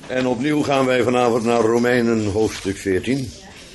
En opnieuw gaan wij vanavond naar Romeinen hoofdstuk 14.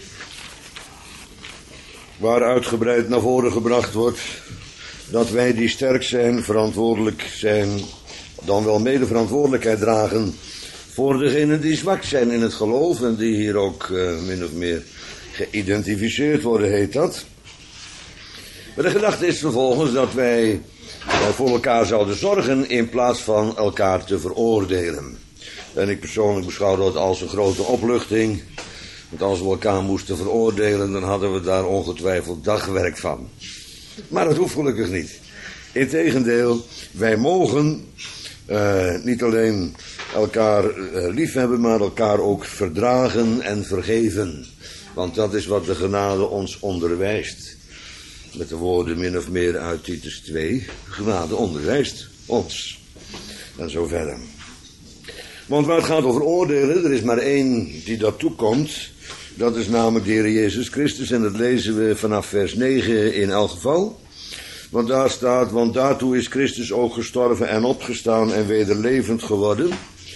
Waar uitgebreid naar voren gebracht wordt dat wij die sterk zijn, verantwoordelijk zijn, dan wel mede verantwoordelijkheid dragen voor degenen die zwak zijn in het geloof en die hier ook min of meer geïdentificeerd worden, heet dat. Maar de gedachte is vervolgens dat wij voor elkaar zouden zorgen in plaats van elkaar te veroordelen. En ik persoonlijk beschouw dat als een grote opluchting. Want als we elkaar moesten veroordelen, dan hadden we daar ongetwijfeld dagwerk van. Maar dat hoeft gelukkig niet. Integendeel, wij mogen niet alleen elkaar liefhebben, maar elkaar ook verdragen en vergeven. Want dat is wat de genade ons onderwijst. Met de woorden min of meer uit Titus 2. Genade onderwijst ons. En zo verder. Want waar het gaat over oordelen, er is maar één die dat toekomt. Dat is namelijk de Heer Jezus Christus. En dat lezen we vanaf vers 9 in elk geval. Want daar staat, want daartoe is Christus ook gestorven en opgestaan en weder levend geworden.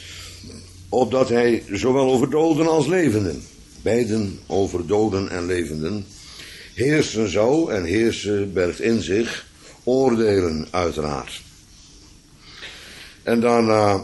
Opdat hij zowel over doden als levenden, beiden over doden en levenden, heersen zou, en heersen bergt in zich oordelen uiteraard. En daarna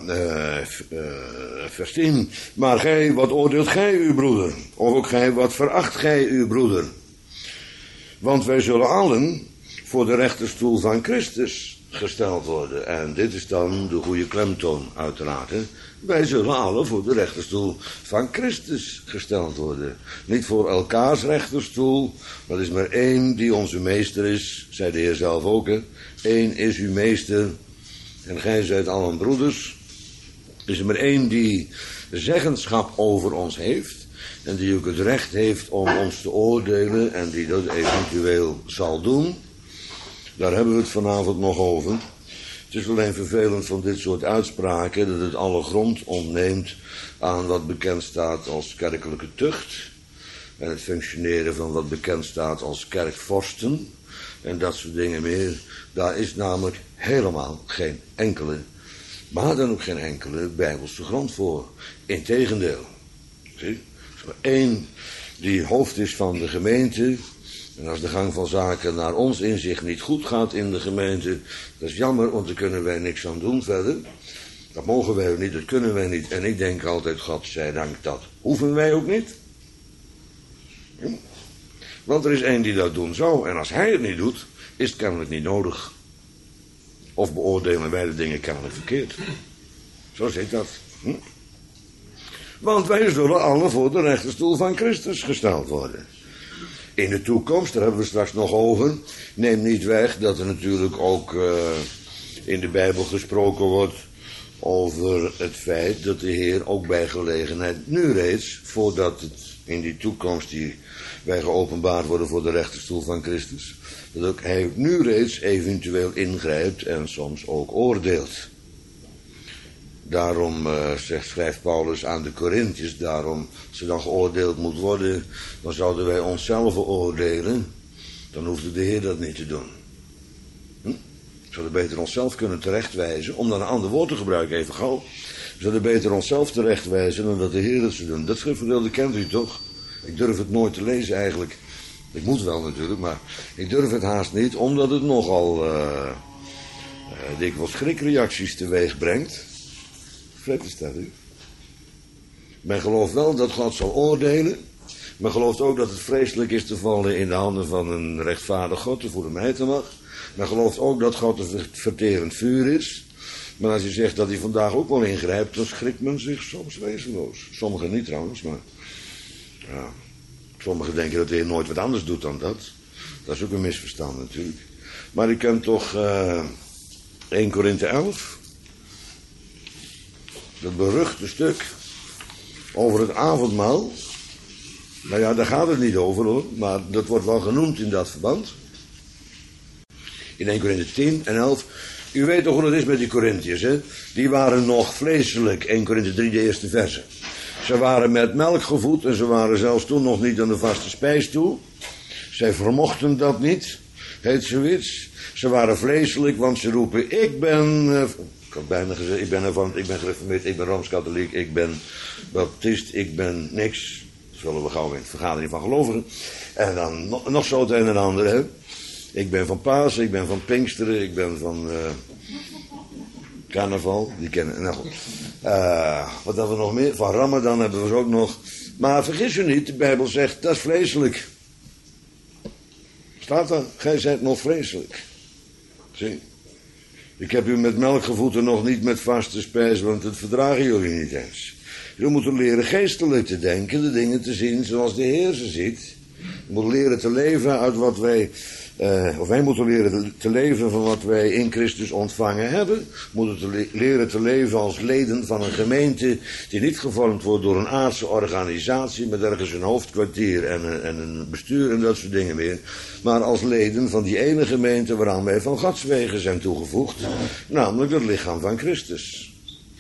vers 10. Maar gij, wat oordeelt gij uw broeder? Of ook gij, wat veracht gij uw broeder? Want wij zullen allen voor de rechterstoel van Christus gesteld worden. En dit is dan de goede klemtoon uiteraard. Hè? Wij zullen allen voor de rechterstoel van Christus gesteld worden. Niet voor elkaars rechterstoel. Maar er is maar één die onze meester is. Zei de Heer zelf ook. Hè? Eén is uw meester. En gij zijt allen broeders. Er is er maar één die zeggenschap over ons heeft. En die ook het recht heeft om ons te oordelen. En die dat eventueel zal doen. Daar hebben we het vanavond nog over. Het is alleen vervelend van dit soort uitspraken dat het alle grond ontneemt aan wat bekend staat als kerkelijke tucht. En het functioneren van wat bekend staat als kerkvorsten. En dat soort dingen meer. Daar is namelijk helemaal geen enkele, maar dan ook geen enkele bijbelse grond voor. Integendeel. Zie? Er is maar één die hoofd is van de gemeente. En als de gang van zaken naar ons inzicht niet goed gaat in de gemeente, dat is jammer, want daar kunnen wij niks aan doen verder. Dat mogen wij ook niet, dat kunnen wij niet. En ik denk altijd, God zij dank, dat hoeven wij ook niet. Ja. Want er is één die dat doen zou. En als hij het niet doet, is het kennelijk niet nodig. Of beoordelen wij de dingen kennelijk verkeerd. Zo zit dat. Want wij zullen allen voor de rechterstoel van Christus gesteld worden. In de toekomst, daar hebben we straks nog over. Neem niet weg dat er natuurlijk ook in de Bijbel gesproken wordt over het feit dat de Heer ook bij gelegenheid nu reeds, voordat het in die toekomst die wij geopenbaard worden voor de rechterstoel van Christus, dat ook hij nu reeds eventueel ingrijpt en soms ook oordeelt. Daarom schrijft Paulus aan de Korinthiërs, daarom als er dan geoordeeld moet worden, dan zouden wij onszelf oordelen, dan hoefde de Heer dat niet te doen. We zouden beter onszelf kunnen terechtwijzen, om dan een ander woord te gebruiken, even gauw. We zouden beter onszelf terechtwijzen dan dat de Heer dat zou doen. Dat schriftgedeelte kent u toch? Ik durf het nooit te lezen eigenlijk. Ik moet wel natuurlijk, maar ik durf het haast niet, omdat het nogal dikwijls schrikreacties teweeg brengt. Fred is dat u. Men gelooft wel dat God zal oordelen. Men gelooft ook dat het vreselijk is te vallen in de handen van een rechtvaardig God, die voor hem heten mag. Men gelooft ook dat God een verterend vuur is. Maar als je zegt dat hij vandaag ook wel ingrijpt, dan schrikt men zich soms wezenloos. Sommigen niet trouwens, maar ja, sommigen denken dat de Heer nooit wat anders doet dan dat. Dat is ook een misverstand natuurlijk. Maar ik ken toch 1 Korinthe 11. Dat beruchte stuk over het avondmaal. Nou ja, daar gaat het niet over hoor, maar dat wordt wel genoemd in dat verband. In 1 Korinthe 10 en 11. U weet toch hoe het is met die Korinthiërs, hè? Die waren nog vleeselijk, 1 Korinthe 3 de eerste verse. Ze waren met melk gevoed en ze waren zelfs toen nog niet aan de vaste spijs toe. Zij vermochten dat niet, heet zoiets. Ze waren vleeselijk, want ze roepen, ik ben had bijna gezegd, ik ben gereformeerd, ik ben Rooms-Katholiek, ik ben baptist, ik ben niks. Dat zullen we gauw in de vergadering van gelovigen. En dan nog zo het een en ander, hè. Ik ben van Pasen, ik ben van Pinksteren, ik ben van carnaval, die kennen, nou goed. Wat hebben we nog meer? Van Ramadan hebben we er ook nog. Maar vergis u niet, de Bijbel zegt, dat is vleeselijk. Staat er, gij zijt nog vleeselijk. Zie. Ik heb u met melk gevoed en nog niet met vaste spijs, want het verdragen jullie niet eens. We moeten leren geestelijk te denken, de dingen te zien zoals de Heer ze ziet. We moeten leren te leven uit wat wij, wij moeten leren te leven van wat wij in Christus ontvangen hebben. We moeten leren te leven als leden van een gemeente die niet gevormd wordt door een aardse organisatie met ergens een hoofdkwartier en een bestuur en dat soort dingen meer. Maar als leden van die ene gemeente waaraan wij van Gods wegen zijn toegevoegd, namelijk het lichaam van Christus.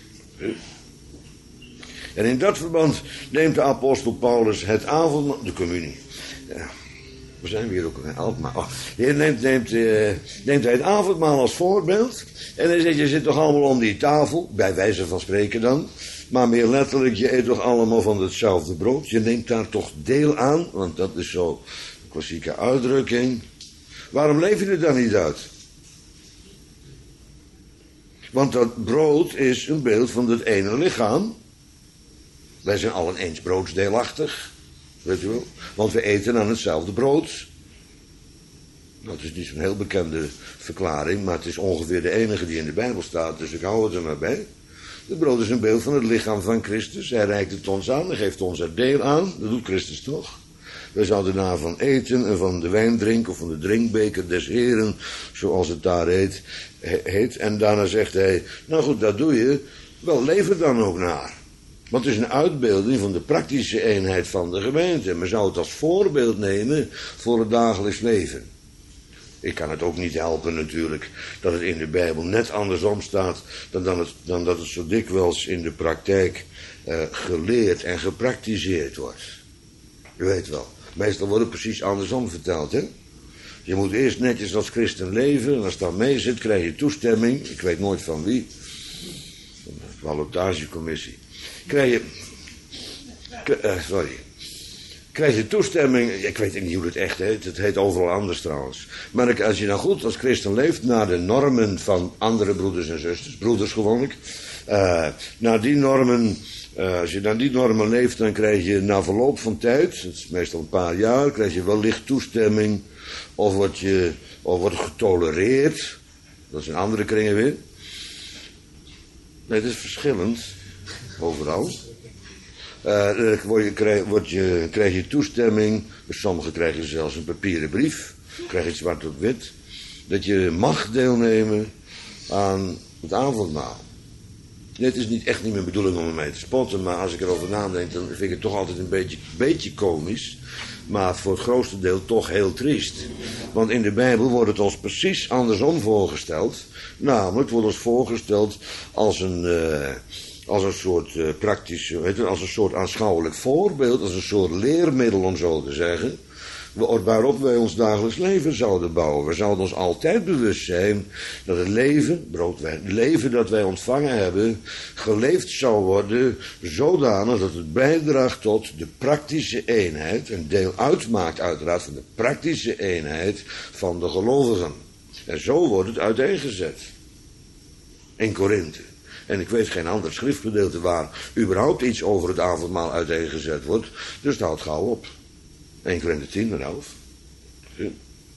En in dat verband neemt de apostel Paulus het avondmaal, de communie. Ja, we zijn weer ook in Alkmaar. Oh, neemt hij het avondmaal als voorbeeld. En hij zegt, je zit toch allemaal om die tafel, bij wijze van spreken dan. Maar meer letterlijk, je eet toch allemaal van hetzelfde brood. Je neemt daar toch deel aan, want dat is zo een klassieke uitdrukking. Waarom leef je er dan niet uit? Want dat brood is een beeld van het ene lichaam. Wij zijn allen eens broodsdeelachtig, weet u wel. Want we eten aan hetzelfde brood. Nou, het is niet zo'n heel bekende verklaring, maar het is ongeveer de enige die in de Bijbel staat, dus ik hou het er maar bij. Het brood is een beeld van het lichaam van Christus. Hij reikt het ons aan, hij geeft ons er deel aan. Dat doet Christus toch? Wij zouden daarvan eten en van de wijn drinken of van de drinkbeker des Heren, zoals het daar heet. En daarna zegt hij, nou goed, dat doe je, wel leef er dan ook naar. Want het is een uitbeelding van de praktische eenheid van de gemeente. Men zou het als voorbeeld nemen voor het dagelijks leven. Ik kan het ook niet helpen natuurlijk dat het in de Bijbel net andersom staat dan dat het zo dikwijls in de praktijk geleerd en gepraktiseerd wordt. Je weet wel, meestal wordt het precies andersom verteld, hè. Je moet eerst netjes als christen leven en als het dan mee zit krijg je toestemming. Ik weet nooit van wie. Van de ballotagecommissie. Krijg je toestemming, ik weet niet hoe het echt heet, het heet overal anders trouwens. Maar als je nou goed als christen leeft naar de normen van andere broeders en zusters, broeders gewoonlijk, naar die normen, als je naar die normen leeft, dan krijg je na verloop van tijd, dat is meestal een paar jaar, krijg je wellicht toestemming of wordt getolereerd, dat is in andere kringen weer. Nee, het is verschillend. Overal. Krijg je toestemming. Bij sommigen krijg je zelfs een papieren brief. Krijg je zwart op wit. Dat je mag deelnemen aan het avondmaal. Nee, het is echt niet mijn bedoeling om ermee te spotten. Maar als ik erover nadenk, dan vind ik het toch altijd een beetje komisch. Maar voor het grootste deel toch heel triest. Want in de Bijbel wordt het ons precies andersom voorgesteld. Namelijk wordt ons voorgesteld als een soort praktische, als een soort aanschouwelijk voorbeeld, als een soort leermiddel om zo te zeggen, waarop wij ons dagelijks leven zouden bouwen. We zouden ons altijd bewust zijn dat het leven dat wij ontvangen hebben, geleefd zou worden zodanig dat het bijdraagt tot de praktische eenheid, en deel uitmaakt uiteraard van de praktische eenheid van de gelovigen. En zo wordt het uiteengezet. In Korinthe. En ik weet geen ander schriftgedeelte waar überhaupt iets over het avondmaal uiteengezet wordt. Dus het houdt gauw op. 1 Korinthe 10 en 11. Ja.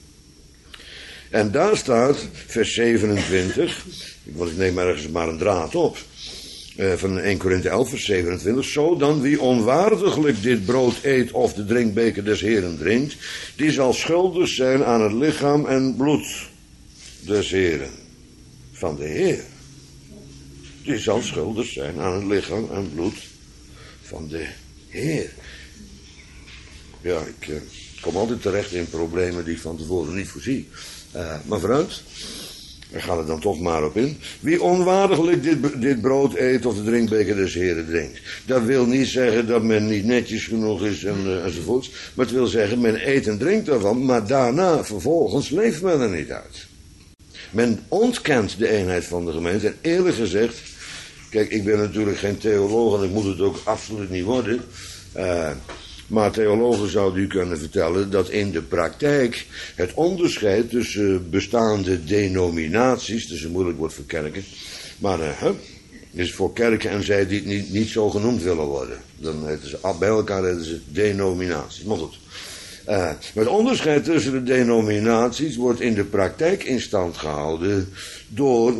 En daar staat, vers 27. Want ik neem ergens maar een draad op. Van 1 Korinthe 11, vers 27. Zo dan wie onwaardiglijk dit brood eet of de drinkbeker des Heren drinkt, die zal schuldig zijn aan het lichaam en bloed des Heren. Van de Heer. Die zal schuldig zijn aan het lichaam en bloed van de Heer. Ja, ik kom altijd terecht in problemen die ik van tevoren niet voorzie. Maar vooruit, we gaan er dan toch maar op in. Wie onwaardiglijk dit brood eet of de drinkbeker des Heren drinkt. Dat wil niet zeggen dat men niet netjes genoeg is enzovoorts. Maar het wil zeggen, men eet en drinkt daarvan, maar daarna vervolgens leeft men er niet uit. Men ontkent de eenheid van de gemeente. En eerlijk gezegd, kijk, ik ben natuurlijk geen theoloog en ik moet het ook absoluut niet worden. Maar theologen zouden u kunnen vertellen dat in de praktijk het onderscheid tussen bestaande denominaties, dus een moeilijk woord voor kerken, maar is voor kerken en zij die het niet zo genoemd willen worden. Dan heten ze, bij elkaar heten ze denominaties. Maar goed. Maar het onderscheid tussen de denominaties wordt in de praktijk in stand gehouden door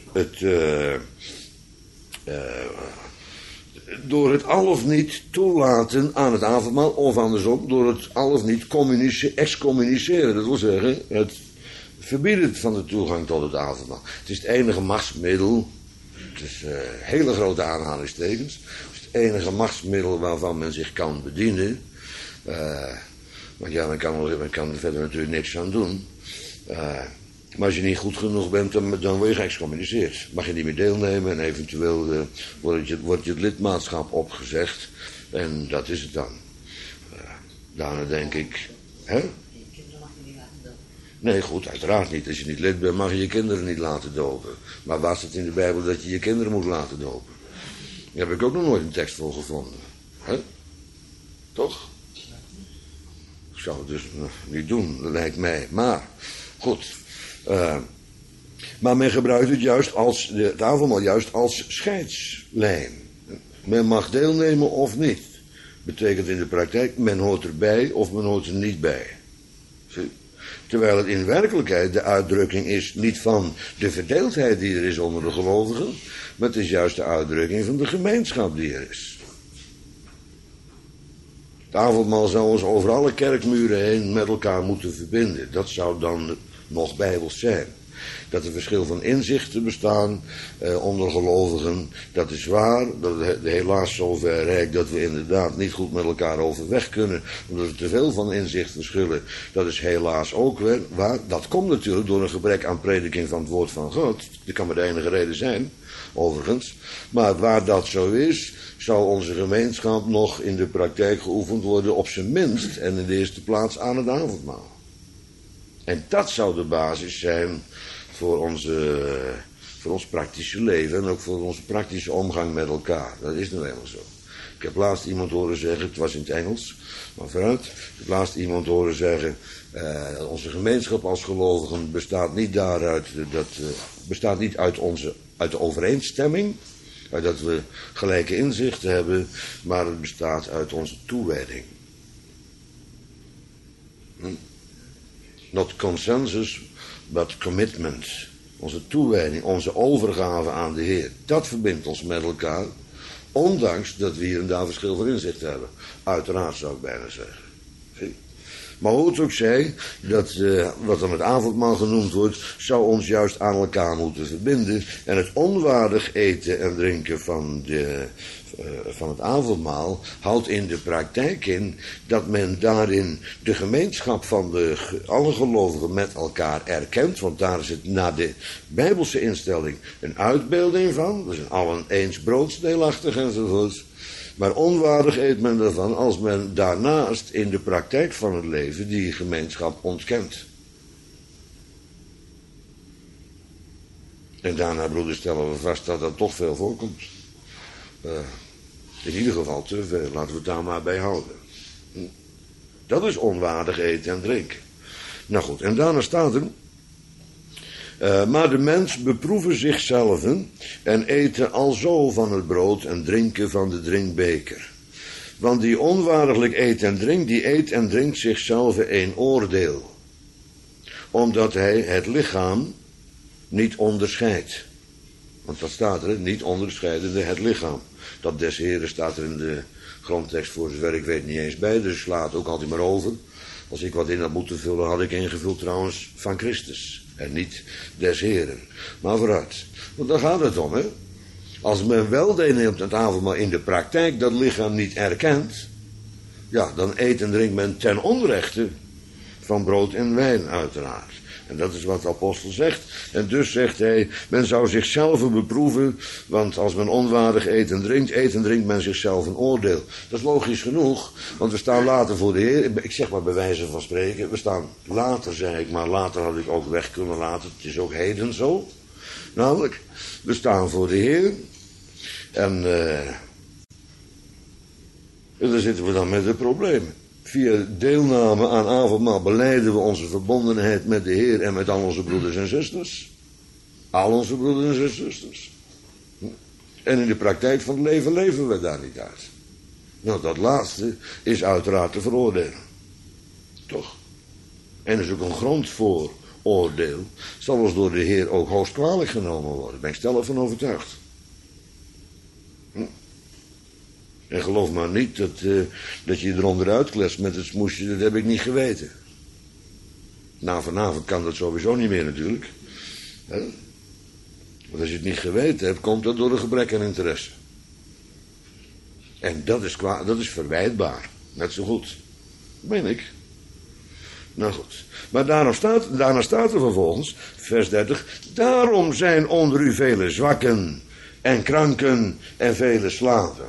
het al of niet toelaten aan het avondmaal, of andersom, door het al of niet excommuniceren. Dat wil zeggen, het verbieden van de toegang tot het avondmaal. Het is het enige machtsmiddel, het is hele grote aanhalingstekens, het is het enige machtsmiddel waarvan men zich kan bedienen. Want ja, men kan er verder natuurlijk niks aan doen. Maar als je niet goed genoeg bent, dan word je geëxcommuniceerd. Mag je niet meer deelnemen en eventueel wordt je het lidmaatschap opgezegd. En dat is het dan. Daarna denk ik, hè? Kinderen mag je niet laten dopen. Nee, goed, uiteraard niet. Als je niet lid bent, mag je je kinderen niet laten dopen. Maar waar staat in de Bijbel dat je je kinderen moet laten dopen? Daar heb ik ook nog nooit een tekst voor gevonden. Hè? Toch? Ik zou het dus niet doen, lijkt mij. Maar, goed. Maar men gebruikt het juist het avondmaal juist als scheidslijn. Men mag deelnemen of niet. Betekent in de praktijk, men hoort erbij of men hoort er niet bij. Zie? Terwijl het in werkelijkheid de uitdrukking is niet van de verdeeldheid die er is onder de gelovigen, maar het is juist de uitdrukking van de gemeenschap die er is. Het avondmaal zou ons over alle kerkmuren heen met elkaar moeten verbinden. Dat zou dan nog bijbels zijn. Dat er verschil van inzichten bestaan onder gelovigen, dat is waar. Dat het helaas zover reikt dat we inderdaad niet goed met elkaar overweg kunnen, omdat er te veel van inzicht verschillen. Dat is helaas ook waar. Dat komt natuurlijk door een gebrek aan prediking van het woord van God. Dat kan maar de enige reden zijn, overigens. Maar waar dat zo is, zou onze gemeenschap nog in de praktijk geoefend worden, op zijn minst en in de eerste plaats aan het avondmaal. En dat zou de basis zijn voor ons praktische leven en ook voor onze praktische omgang met elkaar. Dat is nou helemaal zo. Ik heb laatst iemand horen zeggen, het was in het Engels, maar vooruit. Ik heb laatst iemand horen zeggen, onze gemeenschap als gelovigen bestaat niet daaruit, bestaat niet uit de overeenstemming, uit dat we gelijke inzichten hebben, maar het bestaat uit onze toewijding. Not consensus, but commitment. Onze toewijding, onze overgave aan de Heer. Dat verbindt ons met elkaar. Ondanks dat we hier en daar verschil van inzicht hebben. Uiteraard zou ik bijna zeggen. Zie? Maar hoe het ook zij, wat dan het avondmaal genoemd wordt, zou ons juist aan elkaar moeten verbinden. En het onwaardig eten en drinken van het avondmaal houdt in de praktijk in dat men daarin de gemeenschap van alle gelovigen met elkaar erkent, want daar is het naar de Bijbelse instelling een uitbeelding van. We zijn allen eens broodsdeelachtig enzovoort. Maar onwaardig eet men ervan als men daarnaast in de praktijk van het leven die gemeenschap ontkent. En daarna, broeders, stellen we vast dat dat toch veel voorkomt. In ieder geval te veel, laten we het daar maar bij houden. Dat is onwaardig eten en drinken. Nou goed, en daarna staat er, maar de mens beproeven zichzelf en eten alzo van het brood en drinken van de drinkbeker. Want die onwaardiglijk eet en drinkt, die eet en drinkt zichzelf een oordeel. Omdat hij het lichaam niet onderscheidt. Want dat staat er, niet onderscheidende het lichaam. Dat des Heren staat er in de grondtekst voor zover ik weet niet eens bij, dus ik sla het ook altijd maar over. Als ik wat in had moeten vullen, had ik ingevuld trouwens van Christus. En niet des Heren. Maar vooruit. Want daar gaat het om, hè. Als men wel deelneemt aan het avondmaal in de praktijk dat lichaam niet erkent, ja, dan eet en drinkt men ten onrechte van brood en wijn uiteraard. En dat is wat de apostel zegt. En dus zegt hij, men zou zichzelf beproeven, want als men onwaardig eet en drinkt men zichzelf een oordeel. Dat is logisch genoeg, want we staan later voor de Heer. Ik zeg maar bij wijze van spreken, we staan later, zei ik, maar later had ik ook weg kunnen laten. Het is ook heden zo. Namelijk, we staan voor de Heer. En daar zitten we dan met de problemen. Via deelname aan avondmaal belijden we onze verbondenheid met de Heer en met al onze broeders en zusters. Al onze broeders en zusters. En in de praktijk van het leven leven we daar niet uit. Nou, dat laatste is uiteraard te veroordelen. Toch? En er is ook een grond voor oordeel. Zal ons door de Heer ook hoogst kwalijk genomen worden. Daar ben ik stellig van overtuigd. En geloof maar niet dat je eronder uitklest met het smoesje, dat heb ik niet geweten. Nou, vanavond kan dat sowieso niet meer natuurlijk. He? Want als je het niet geweten hebt, komt dat door een gebrek aan interesse. En dat is verwijtbaar. Net zo goed. Dat meen ik. Nou goed. Maar daarna staat er vervolgens, vers 30, daarom zijn onder u vele zwakken en kranken en vele slaven.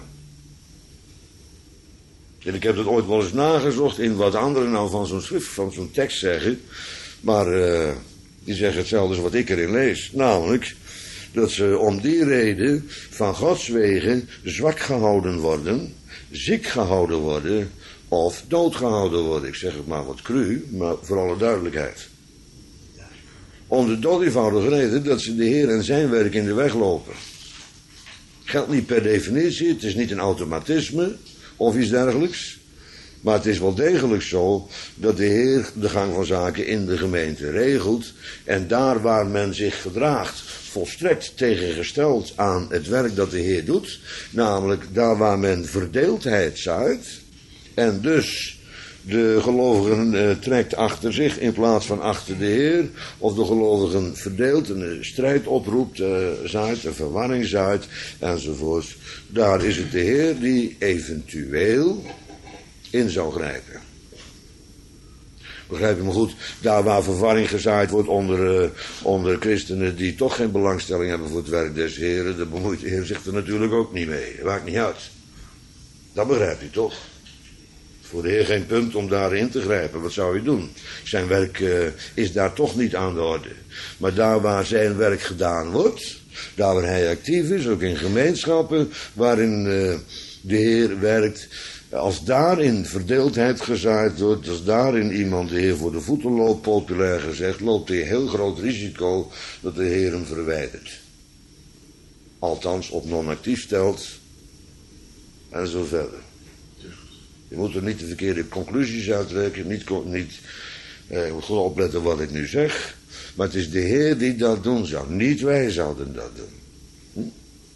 En ik heb dat ooit wel eens nagezocht in wat anderen nou van zo'n schrift, van zo'n tekst zeggen. Maar die zeggen hetzelfde als wat ik erin lees. Namelijk dat ze om die reden van Gods wegen zwak gehouden worden, ziek gehouden worden of dood gehouden worden. Ik zeg het maar wat cru, maar voor alle duidelijkheid. Om de dood eenvoudige reden dat ze de Heer en zijn werk in de weg lopen. Geldt niet per definitie, het is niet een automatisme of iets dergelijks. Maar het is wel degelijk zo dat de Heer de gang van zaken in de gemeente regelt. En daar waar men zich gedraagt, volstrekt tegengesteld aan het werk dat de Heer doet. Namelijk daar waar men verdeeldheid zaait. En dus de gelovigen trekt achter zich in plaats van achter de Heer. Of de gelovigen verdeelt en een strijd oproept, zaait, een verwarring zaait enzovoort. Daar is het de Heer die eventueel in zou grijpen. Begrijp je me goed? Daar waar verwarring gezaaid wordt onder christenen die toch geen belangstelling hebben voor het werk des Heren, daar bemoeit de Heer zich er natuurlijk ook niet mee. Dat maakt niet uit. Dat begrijp je toch? Voor de Heer geen punt om daarin te grijpen. Wat zou je doen? Zijn werk is daar toch niet aan de orde. Maar daar waar zijn werk gedaan wordt, daar waar hij actief is, ook in gemeenschappen waarin de Heer werkt, als daarin verdeeldheid gezaaid wordt, als daarin iemand de Heer voor de voeten loopt, populair gezegd, loopt hij heel groot risico dat de Heer hem verwijdert. Althans op non-actief stelt en zo verder. Je moet er niet de verkeerde conclusies uittrekken, je moet goed opletten wat ik nu zeg, maar het is de Heer die dat doen zou, niet wij zouden dat doen.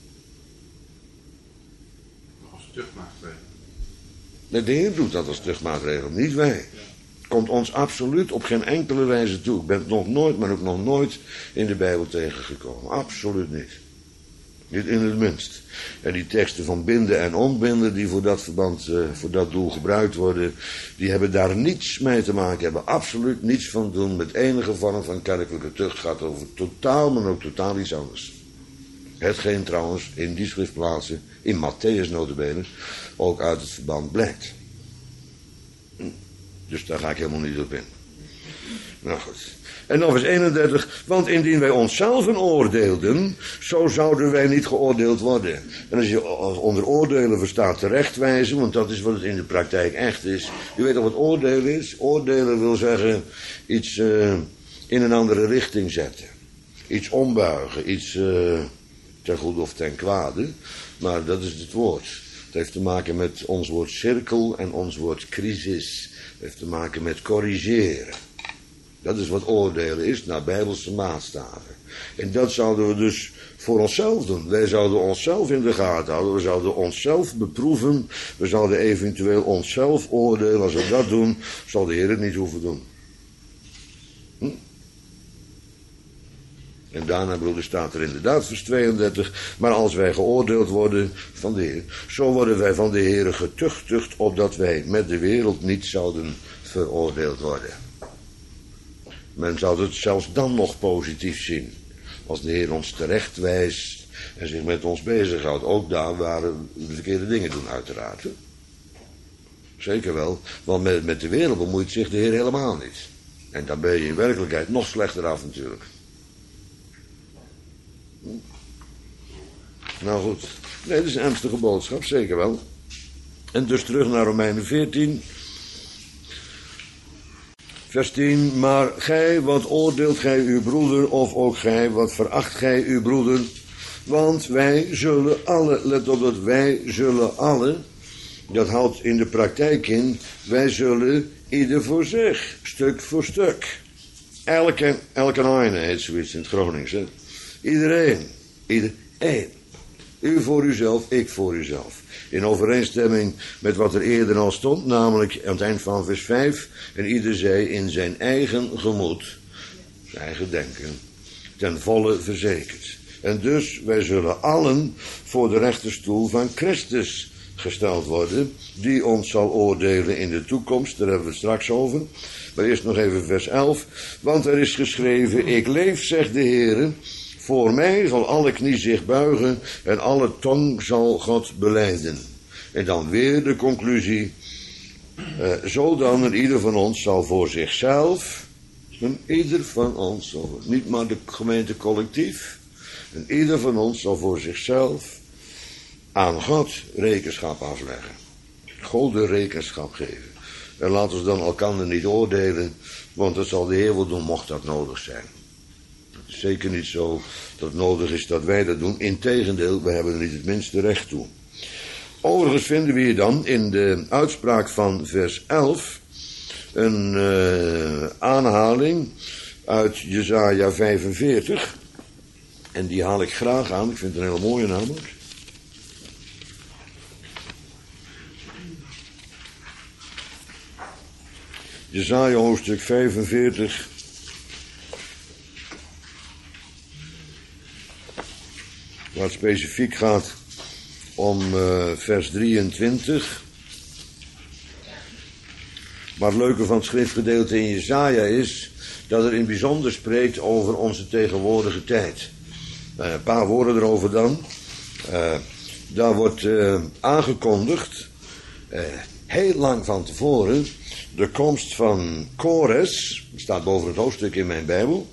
Als tuchtmaatregel. Nee, de Heer doet dat als tuchtmaatregel, niet wij. Komt ons absoluut op geen enkele wijze toe. Ik ben het nog nooit, maar ook nog nooit in de Bijbel tegengekomen. Absoluut niet. Niet in het minst. En die teksten van binden en ontbinden die voor dat verband, voor dat doel gebruikt worden, die hebben daar niets mee te maken, hebben absoluut niets van doen met enige vorm van kerkelijke tucht. Het gaat over totaal, maar ook totaal iets anders. Hetgeen trouwens in die schriftplaatsen, in Matthäus notabene, ook uit het verband blijkt. Dus daar ga ik helemaal niet op in. Nou goed. En dan vers 31, want indien wij onszelf oordeelden, zo zouden wij niet geoordeeld worden. En als je onder oordelen verstaat terechtwijzen, want dat is wat het in de praktijk echt is. Je weet al wat oordelen is? Oordelen wil zeggen iets in een andere richting zetten. Iets ombuigen, iets ten goede of ten kwade. Maar dat is het woord. Het heeft te maken met ons woord cirkel en ons woord crisis. Het heeft te maken met corrigeren. Dat is wat oordelen is, naar Bijbelse maatstaven. En dat zouden we dus voor onszelf doen. Wij zouden onszelf in de gaten houden. We zouden onszelf beproeven. We zouden eventueel onszelf oordelen. Als we dat doen, zal de Heer het niet hoeven doen. En daarna, broeder, staat er inderdaad vers 32. Maar als wij geoordeeld worden van de Heer, zo worden wij van de Heer getuchtigd, opdat wij met de wereld niet zouden veroordeeld worden. Men zou het zelfs dan nog positief zien. Als de Heer ons terecht wijst en zich met ons bezighoudt. Ook daar waar we de verkeerde dingen doen, uiteraard. Hè? Zeker wel, want met de wereld bemoeit zich de Heer helemaal niet. En dan ben je in werkelijkheid nog slechter af natuurlijk. Nou goed, nee, dat is een ernstige boodschap, zeker wel. En dus terug naar Romeinen 14. Vers 10. Maar gij, wat oordeelt gij uw broeder, of ook gij, wat veracht gij uw broeder? Want wij zullen alle, let op dat wij zullen alle, dat houdt in de praktijk in, wij zullen ieder voor zich, stuk voor stuk. Elke eine heet zoiets in het Gronings, hè. Iedereen. U voor uzelf, ik voor uzelf. In overeenstemming met wat er eerder al stond, namelijk aan het eind van vers 5. En ieder zij in zijn eigen gemoed, zijn eigen denken, ten volle verzekerd. En dus, wij zullen allen voor de rechterstoel van Christus gesteld worden, die ons zal oordelen in de toekomst. Daar hebben we het straks over. Maar eerst nog even vers 11. Want er is geschreven, ik leef, zegt de Heere, voor mij zal alle knie zich buigen en alle tong zal God belijden. En dan weer de conclusie. Zo dan en ieder van ons zal voor zichzelf, en ieder van ons, niet maar de gemeente collectief, en ieder van ons zal voor zichzelf aan God rekenschap afleggen. God de rekenschap geven. En laten we dan elkander niet oordelen, want dat zal de Heer wel doen, mocht dat nodig zijn. Het is zeker niet zo dat het nodig is dat wij dat doen. Integendeel, we hebben er niet het minste recht toe. Overigens vinden we hier dan in de uitspraak van vers 11 een aanhaling uit Jesaja 45. En die haal ik graag aan, ik vind het een hele mooie namelijk. Jesaja hoofdstuk 45. Waar het specifiek gaat om vers 23. Maar het leuke van het schriftgedeelte in Jesaja is dat het in het bijzonder spreekt over onze tegenwoordige tijd. Een paar woorden erover dan. Daar wordt aangekondigd, heel lang van tevoren, de komst van Kores. Dat staat boven het hoofdstuk in mijn Bijbel.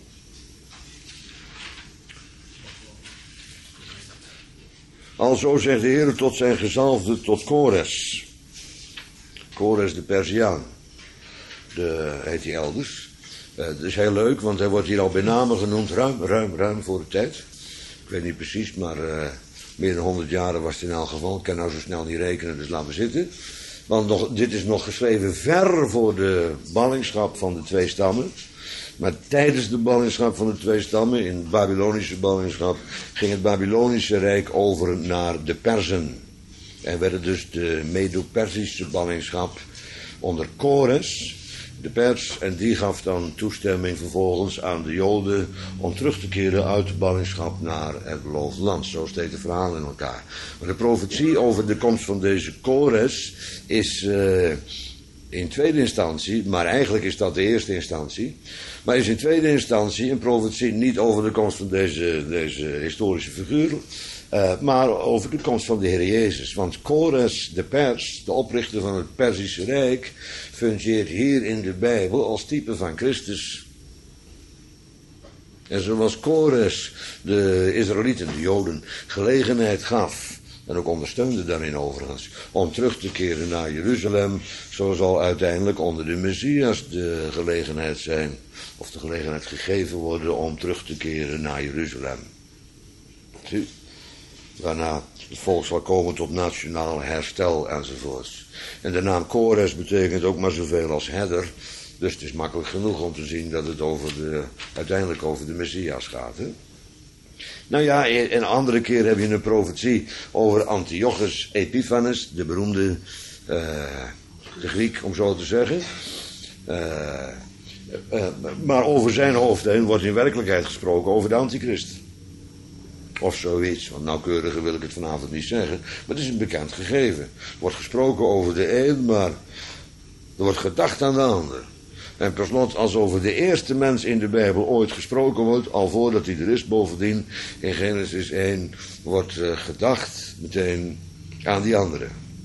Alzo zegt de Heer tot zijn gezalfde, tot Kores. Kores de Perziaan. Heet hij elders. Dat is heel leuk, want hij wordt hier al bij name genoemd, ruim voor de tijd. Ik weet niet precies, maar meer dan 100 jaren was het in elk geval. Ik kan nou zo snel niet rekenen, dus laten we zitten. Want dit is nog geschreven ver voor de ballingschap van de twee stammen. Maar tijdens de ballingschap van de twee stammen, in de Babylonische ballingschap, ging het Babylonische Rijk over naar de Perzen. En werden dus de Medo-Persische ballingschap onder Kores, de Pers, en die gaf dan toestemming vervolgens aan de Joden om terug te keren uit de ballingschap naar het beloofde land. Zo steekt het verhaal in elkaar. Maar de profetie over de komst van deze Kores is in tweede instantie, maar eigenlijk is dat de eerste instantie, maar is in tweede instantie een profetie niet over de komst van deze historische figuur, maar over de komst van de Heer Jezus. Want Kores, de Pers, de oprichter van het Perzische Rijk, fungeert hier in de Bijbel als type van Christus. En zoals Kores de Israëlieten, de Joden, gelegenheid gaf, en ook ondersteunde daarin overigens, om terug te keren naar Jeruzalem, zo zal uiteindelijk onder de Messias de gelegenheid zijn, of de gelegenheid gegeven worden om terug te keren naar Jeruzalem. Zie? Waarna het volk zal komen tot nationaal herstel enzovoorts. En de naam Kores betekent ook maar zoveel als herder. Dus het is makkelijk genoeg om te zien dat het uiteindelijk over de Messias gaat. Hè? Nou ja, een andere keer heb je een profetie over Antiochus Epiphanes, de beroemde de Griek, om zo te zeggen. Maar over zijn hoofd heen wordt in werkelijkheid gesproken over de antichrist. Of zoiets, want nauwkeuriger wil ik het vanavond niet zeggen. Maar het is een bekend gegeven. Er wordt gesproken over de een, maar er wordt gedacht aan de ander. En per slot, als over de eerste mens in de Bijbel ooit gesproken wordt, al voordat hij er is, bovendien in Genesis 1 wordt gedacht meteen aan die andere.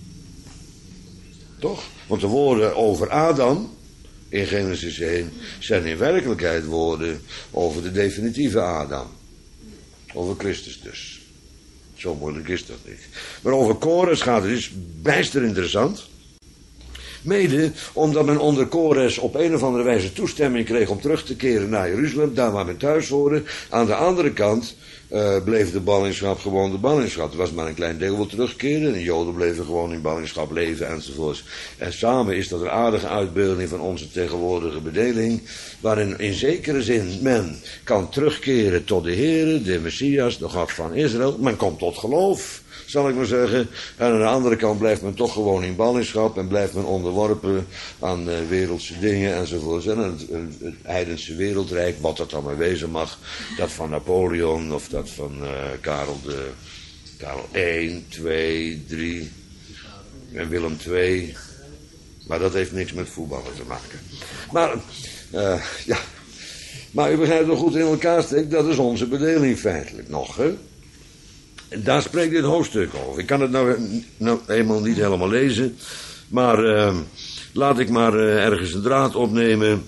Toch? Want de woorden over Adam in Genesis 1 zijn in werkelijkheid woorden over de definitieve Adam. Over Christus dus. Zo moeilijk is dat niet. Maar over Kores gaat het, is bijster interessant. Mede omdat men onder Kores op een of andere wijze toestemming kreeg om terug te keren naar Jeruzalem, daar waar men thuis hoorde. Aan de andere kant bleef de ballingschap gewoon de ballingschap. Er was maar een klein deel wat terugkeren en de Joden bleven gewoon in ballingschap leven enzovoorts. En samen is dat een aardige uitbeelding van onze tegenwoordige bedeling, waarin in zekere zin men kan terugkeren tot de Heere, de Messias, de God van Israël. Men komt tot geloof, zal ik maar zeggen. En aan de andere kant blijft men toch gewoon in ballingschap en blijft men onderworpen aan wereldse dingen enzovoort. En het heidense wereldrijk, wat dat dan maar wezen mag, dat van Napoleon of dat van Karel 1, 2, 3 en Willem II. Maar dat heeft niks met voetballen te maken. Maar, ja. Maar u begrijpt nog goed in elkaar steekt, dat is onze bedeling feitelijk nog, hè. Daar spreekt dit hoofdstuk over. Ik kan het nou eenmaal niet helemaal lezen. Maar laat ik maar ergens een draad opnemen.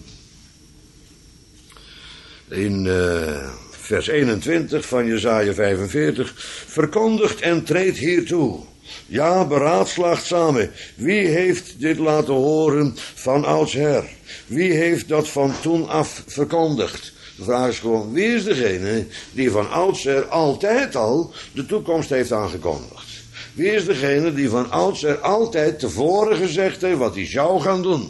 In vers 21 van Jesaja 45. Verkondigt en treedt hiertoe. Ja, beraadslaagt samen. Wie heeft dit laten horen van oudsher? Wie heeft dat van toen af verkondigd? De vraag is gewoon, wie is degene die van oudsher altijd al de toekomst heeft aangekondigd? Wie is degene die van oudsher altijd tevoren gezegd heeft wat hij zou gaan doen?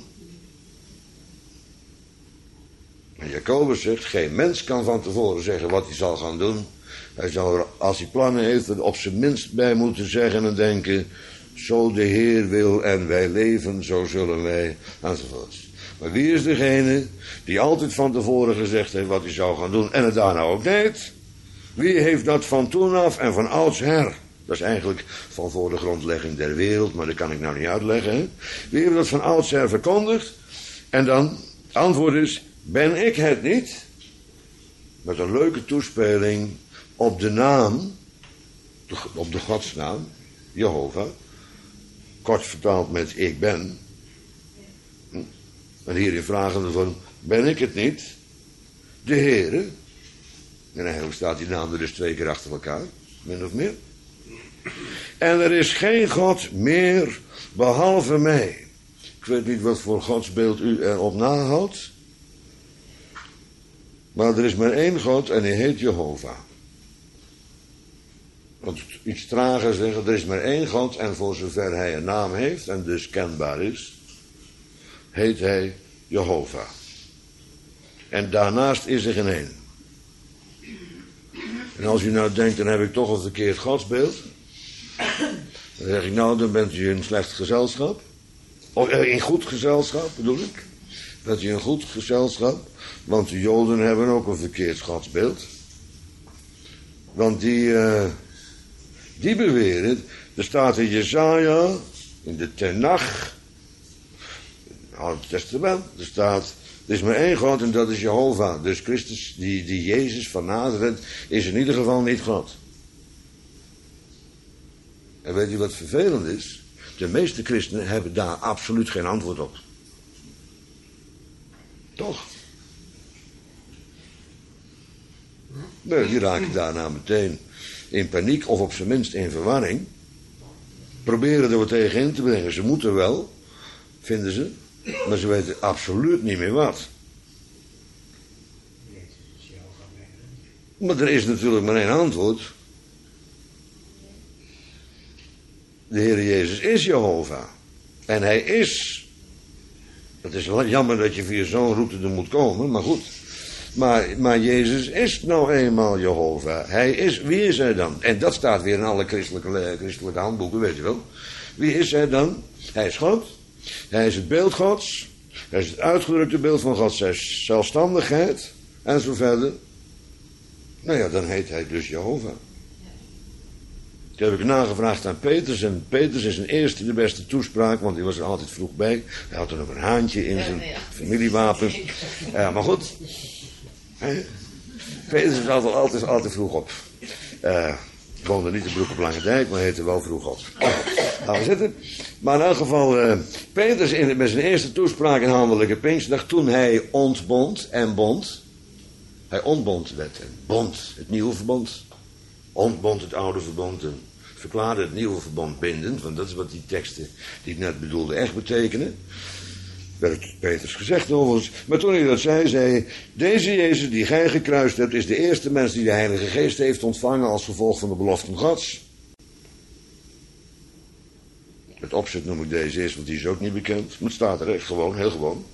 En Jacobus zegt, geen mens kan van tevoren zeggen wat hij zal gaan doen. Hij zou er, als hij plannen heeft, er op zijn minst bij moeten zeggen en denken, zo de Heer wil en wij leven, zo zullen wij, enzovoorts. Maar wie is degene die altijd van tevoren gezegd heeft wat hij zou gaan doen en het daarna ook deed? Wie heeft dat van toen af en van oudsher? Dat is eigenlijk van voor de grondlegging der wereld, maar dat kan ik nou niet uitleggen. Hè? Wie heeft dat van oudsher verkondigd? En dan, het antwoord is, ben ik het niet? Met een leuke toespeling op de naam, op de godsnaam, Jehovah. Kort vertaald met ik ben. En hierin vragen we van, ben ik het niet? De Heere. En eigenlijk staat die naam er dus 2 keer achter elkaar, min of meer. En er is geen God meer behalve mij. Ik weet niet wat voor godsbeeld u erop nahoudt. Maar er is maar één God en hij heet Jehovah. Want iets trager zeggen, er is maar één God en voor zover hij een naam heeft en dus kenbaar is, heet hij Jehovah. En daarnaast is er geen één. En als u nou denkt, dan heb ik toch een verkeerd godsbeeld. Dan zeg ik, nou, dan bent u in slecht gezelschap. Of in goed gezelschap, bedoel ik. Bent u in goed gezelschap. Want de Joden hebben ook een verkeerd godsbeeld. Want die beweren, er staat in Jesaja, in de Tenach, in het Oude Testament, er staat, er is maar één God en dat is Jehovah. Dus Christus, die Jezus van Nazareth, is in ieder geval niet God. En weet u wat vervelend is? De meeste christenen hebben daar absoluut geen antwoord op. Toch? Nee, die raken daarna meteen in paniek of op zijn minst in verwarring. Proberen er wat tegen in te brengen. Ze moeten wel, vinden ze, maar ze weten absoluut niet meer wat. Maar er is natuurlijk maar één antwoord. De Heer Jezus is Jehovah. En hij is. Het is jammer dat je via zo'n route er moet komen, maar goed. Maar Jezus is nou eenmaal Jehovah. Hij is, wie is hij dan? En dat staat weer in alle christelijke handboeken, weet je wel. Wie is hij dan? Hij is God. Hij is het beeld Gods. Hij is het uitgedrukte beeld van Gods zelfstandigheid. En zo verder. Nou ja, dan heet hij dus Jehovah. Toen heb ik nagevraagd aan Petrus. En Petrus is zijn eerste de beste toespraak, want hij was er altijd vroeg bij. Hij had er nog een haantje in zijn familiewapen. Ja, maar goed. Petrus is altijd vroeg op. Woonde niet in Broek op Lange Dijk, maar heette wel vroeg op. Gaan we zitten. Maar in elk geval, Petrus met zijn eerste toespraak in handelijke Pinksterdag, toen hij ontbond en bond. Hij ontbond wet en bond het nieuwe verbond. Ontbond het oude verbond en verklaarde het nieuwe verbond bindend. Want dat is wat die teksten die ik net bedoelde echt betekenen. Werd Petrus gezegd overigens. Maar toen hij dat zei hij, deze Jezus die gij gekruist hebt, is de eerste mens die de Heilige Geest heeft ontvangen als gevolg van de beloften Gods. Het opzet noem ik deze eerst, want die is ook niet bekend. Maar het staat er echt gewoon, heel gewoon.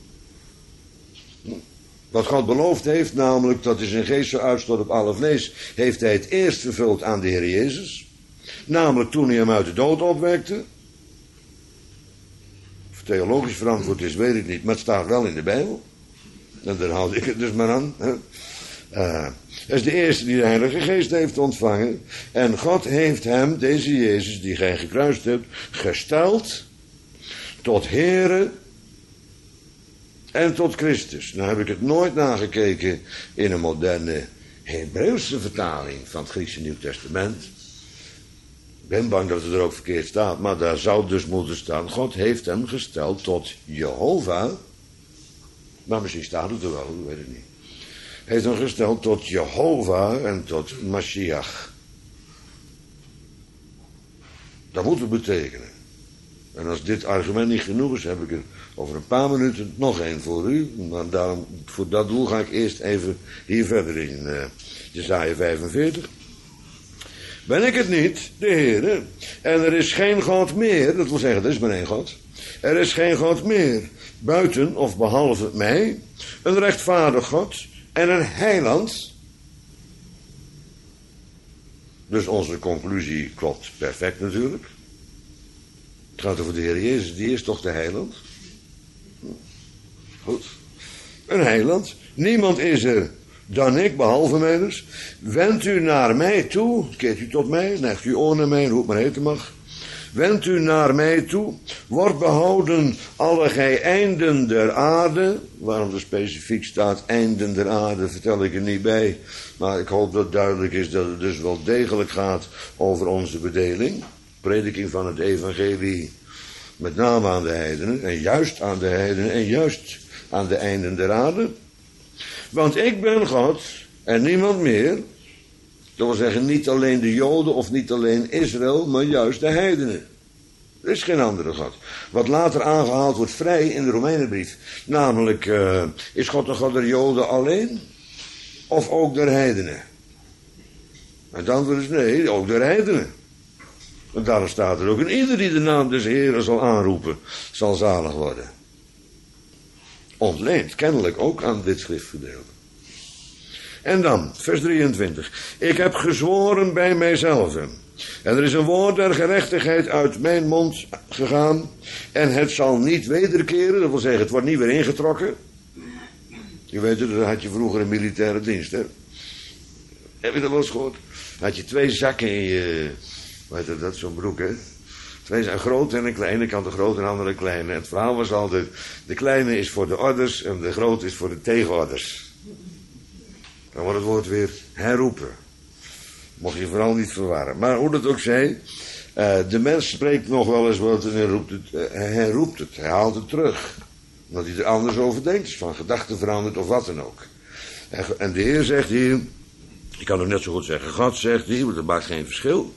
Wat God beloofd heeft, namelijk dat hij zijn geest zou uitstorten op alle vlees, heeft hij het eerst vervuld aan de Heer Jezus. Namelijk toen hij hem uit de dood opwekte. Of theologisch verantwoord is, weet ik niet, maar het staat wel in de Bijbel. En daar houd ik het dus maar aan. Hij is de eerste die de Heilige Geest heeft ontvangen. En God heeft hem, deze Jezus die gij gekruist hebt, gesteld tot Heere en tot Christus. Nou heb ik het nooit nagekeken in een moderne Hebreeuwse vertaling van het Griekse Nieuw Testament. Ik ben bang dat het er ook verkeerd staat, maar daar zou dus moeten staan: God heeft hem gesteld tot Jehovah. Maar misschien staat het er wel, ik weet het niet. Hij heeft hem gesteld tot Jehovah en tot Mashiach. Dat moet het betekenen. En als dit argument niet genoeg is, heb ik er over een paar minuten nog één voor u. Maar daarom, voor dat doel ga ik eerst even hier verder in Jesaja 45. Ben ik het niet, de Heere, en er is geen God meer, dat wil zeggen, er is maar één God. Er is geen God meer, buiten of behalve mij, een rechtvaardig God en een heiland. Dus onze conclusie klopt perfect natuurlijk. Het gaat over de Heer Jezus, die is toch de heiland? Goed. Een heiland. Niemand is er dan ik, behalve mij dus. Wendt u naar mij toe, keert u tot mij, neigt uw oor naar mij, hoe het maar heten mag. Wendt u naar mij toe, wordt behouden alle gij einden der aarde. Waarom er specifiek staat einden der aarde, vertel ik er niet bij. Maar ik hoop dat duidelijk is dat het dus wel degelijk gaat over onze bedeling. Prediking van het evangelie, met name aan de heidenen, en juist aan de heidenen, en juist aan de einden der aarde. Want ik ben God en niemand meer. Dat wil zeggen, niet alleen de Joden of niet alleen Israël, maar juist de heidenen. Er is geen andere God. Wat later aangehaald wordt vrij in de Romeinenbrief. Namelijk, is God de God der Joden alleen? Of ook der heidenen? En het antwoord is nee, ook der heidenen. En daarom staat er ook: en ieder die de naam des Heeren zal aanroepen, zal zalig worden. Ontleend, kennelijk ook aan dit schriftgedeelte. En dan, vers 23. Ik heb gezworen bij mijzelf. En er is een woord der gerechtigheid uit mijn mond gegaan. En het zal niet wederkeren. Dat wil zeggen, het wordt niet weer ingetrokken. Je weet het, dat had je vroeger in militaire dienst, hè. Heb je dat wel eens gehoord? Dan had je 2 zakken in je, hoe heet dat, zo'n broek, hè. 2, een grote en een kleine, kant de grote en de andere kleine. En het verhaal was altijd: de kleine is voor de orders en de grote is voor de tegenorders. Dan wordt het woord weer herroepen. Mocht je vooral niet verwarren. Maar hoe dat ook zij, de mens spreekt nog wel eens wat en hij roept het, hij haalt het terug. Omdat hij er anders over denkt, is van gedachten veranderd of wat dan ook. En de Heer zegt hier, ik kan ook net zo goed zeggen, God zegt hier, want dat maakt geen verschil.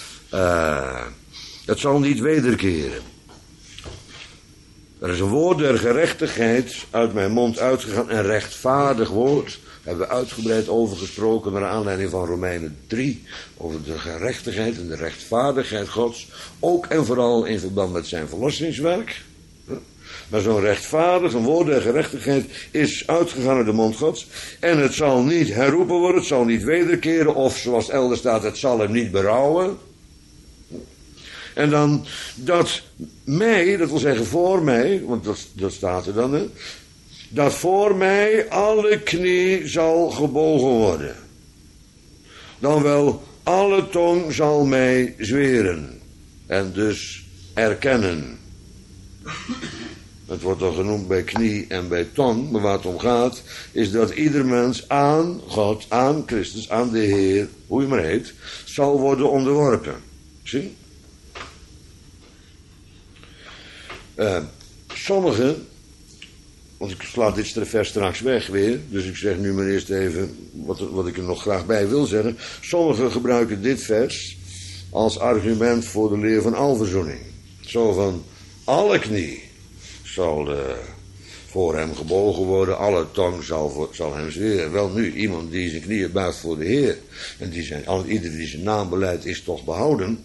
Het zal niet wederkeren. Er is een woord der gerechtigheid uit mijn mond uitgegaan, een rechtvaardig woord. Hebben we uitgebreid over gesproken naar aanleiding van Romeinen 3. Over de gerechtigheid en de rechtvaardigheid Gods. Ook en vooral in verband met zijn verlossingswerk. Maar zo'n rechtvaardig, een woord der gerechtigheid, is uitgegaan uit de mond Gods. En het zal niet herroepen worden, het zal niet wederkeren. Of zoals elders staat, het zal hem niet berouwen. En dan dat mij, dat wil zeggen voor mij, want dat staat er dan, hè. Dat voor mij alle knie zal gebogen worden. Dan wel Alle tong zal mij zweren. En dus erkennen. Het wordt dan genoemd bij knie en bij tong. Maar waar het om gaat, is dat ieder mens aan God, aan Christus, aan de Heer, hoe je maar heet, zal worden onderworpen. Zie? Sommigen, want ik sla dit vers straks weg weer, dus ik zeg nu maar eerst even wat ik er nog graag bij wil zeggen. Sommigen gebruiken dit vers als argument voor de leer van alverzoening. Zo van, alle knie zal voor hem gebogen worden, alle tong zal hem zweren. Wel nu, iemand die zijn knieën buigt voor de Heer, en ieder die zijn naam beleidt is toch behouden.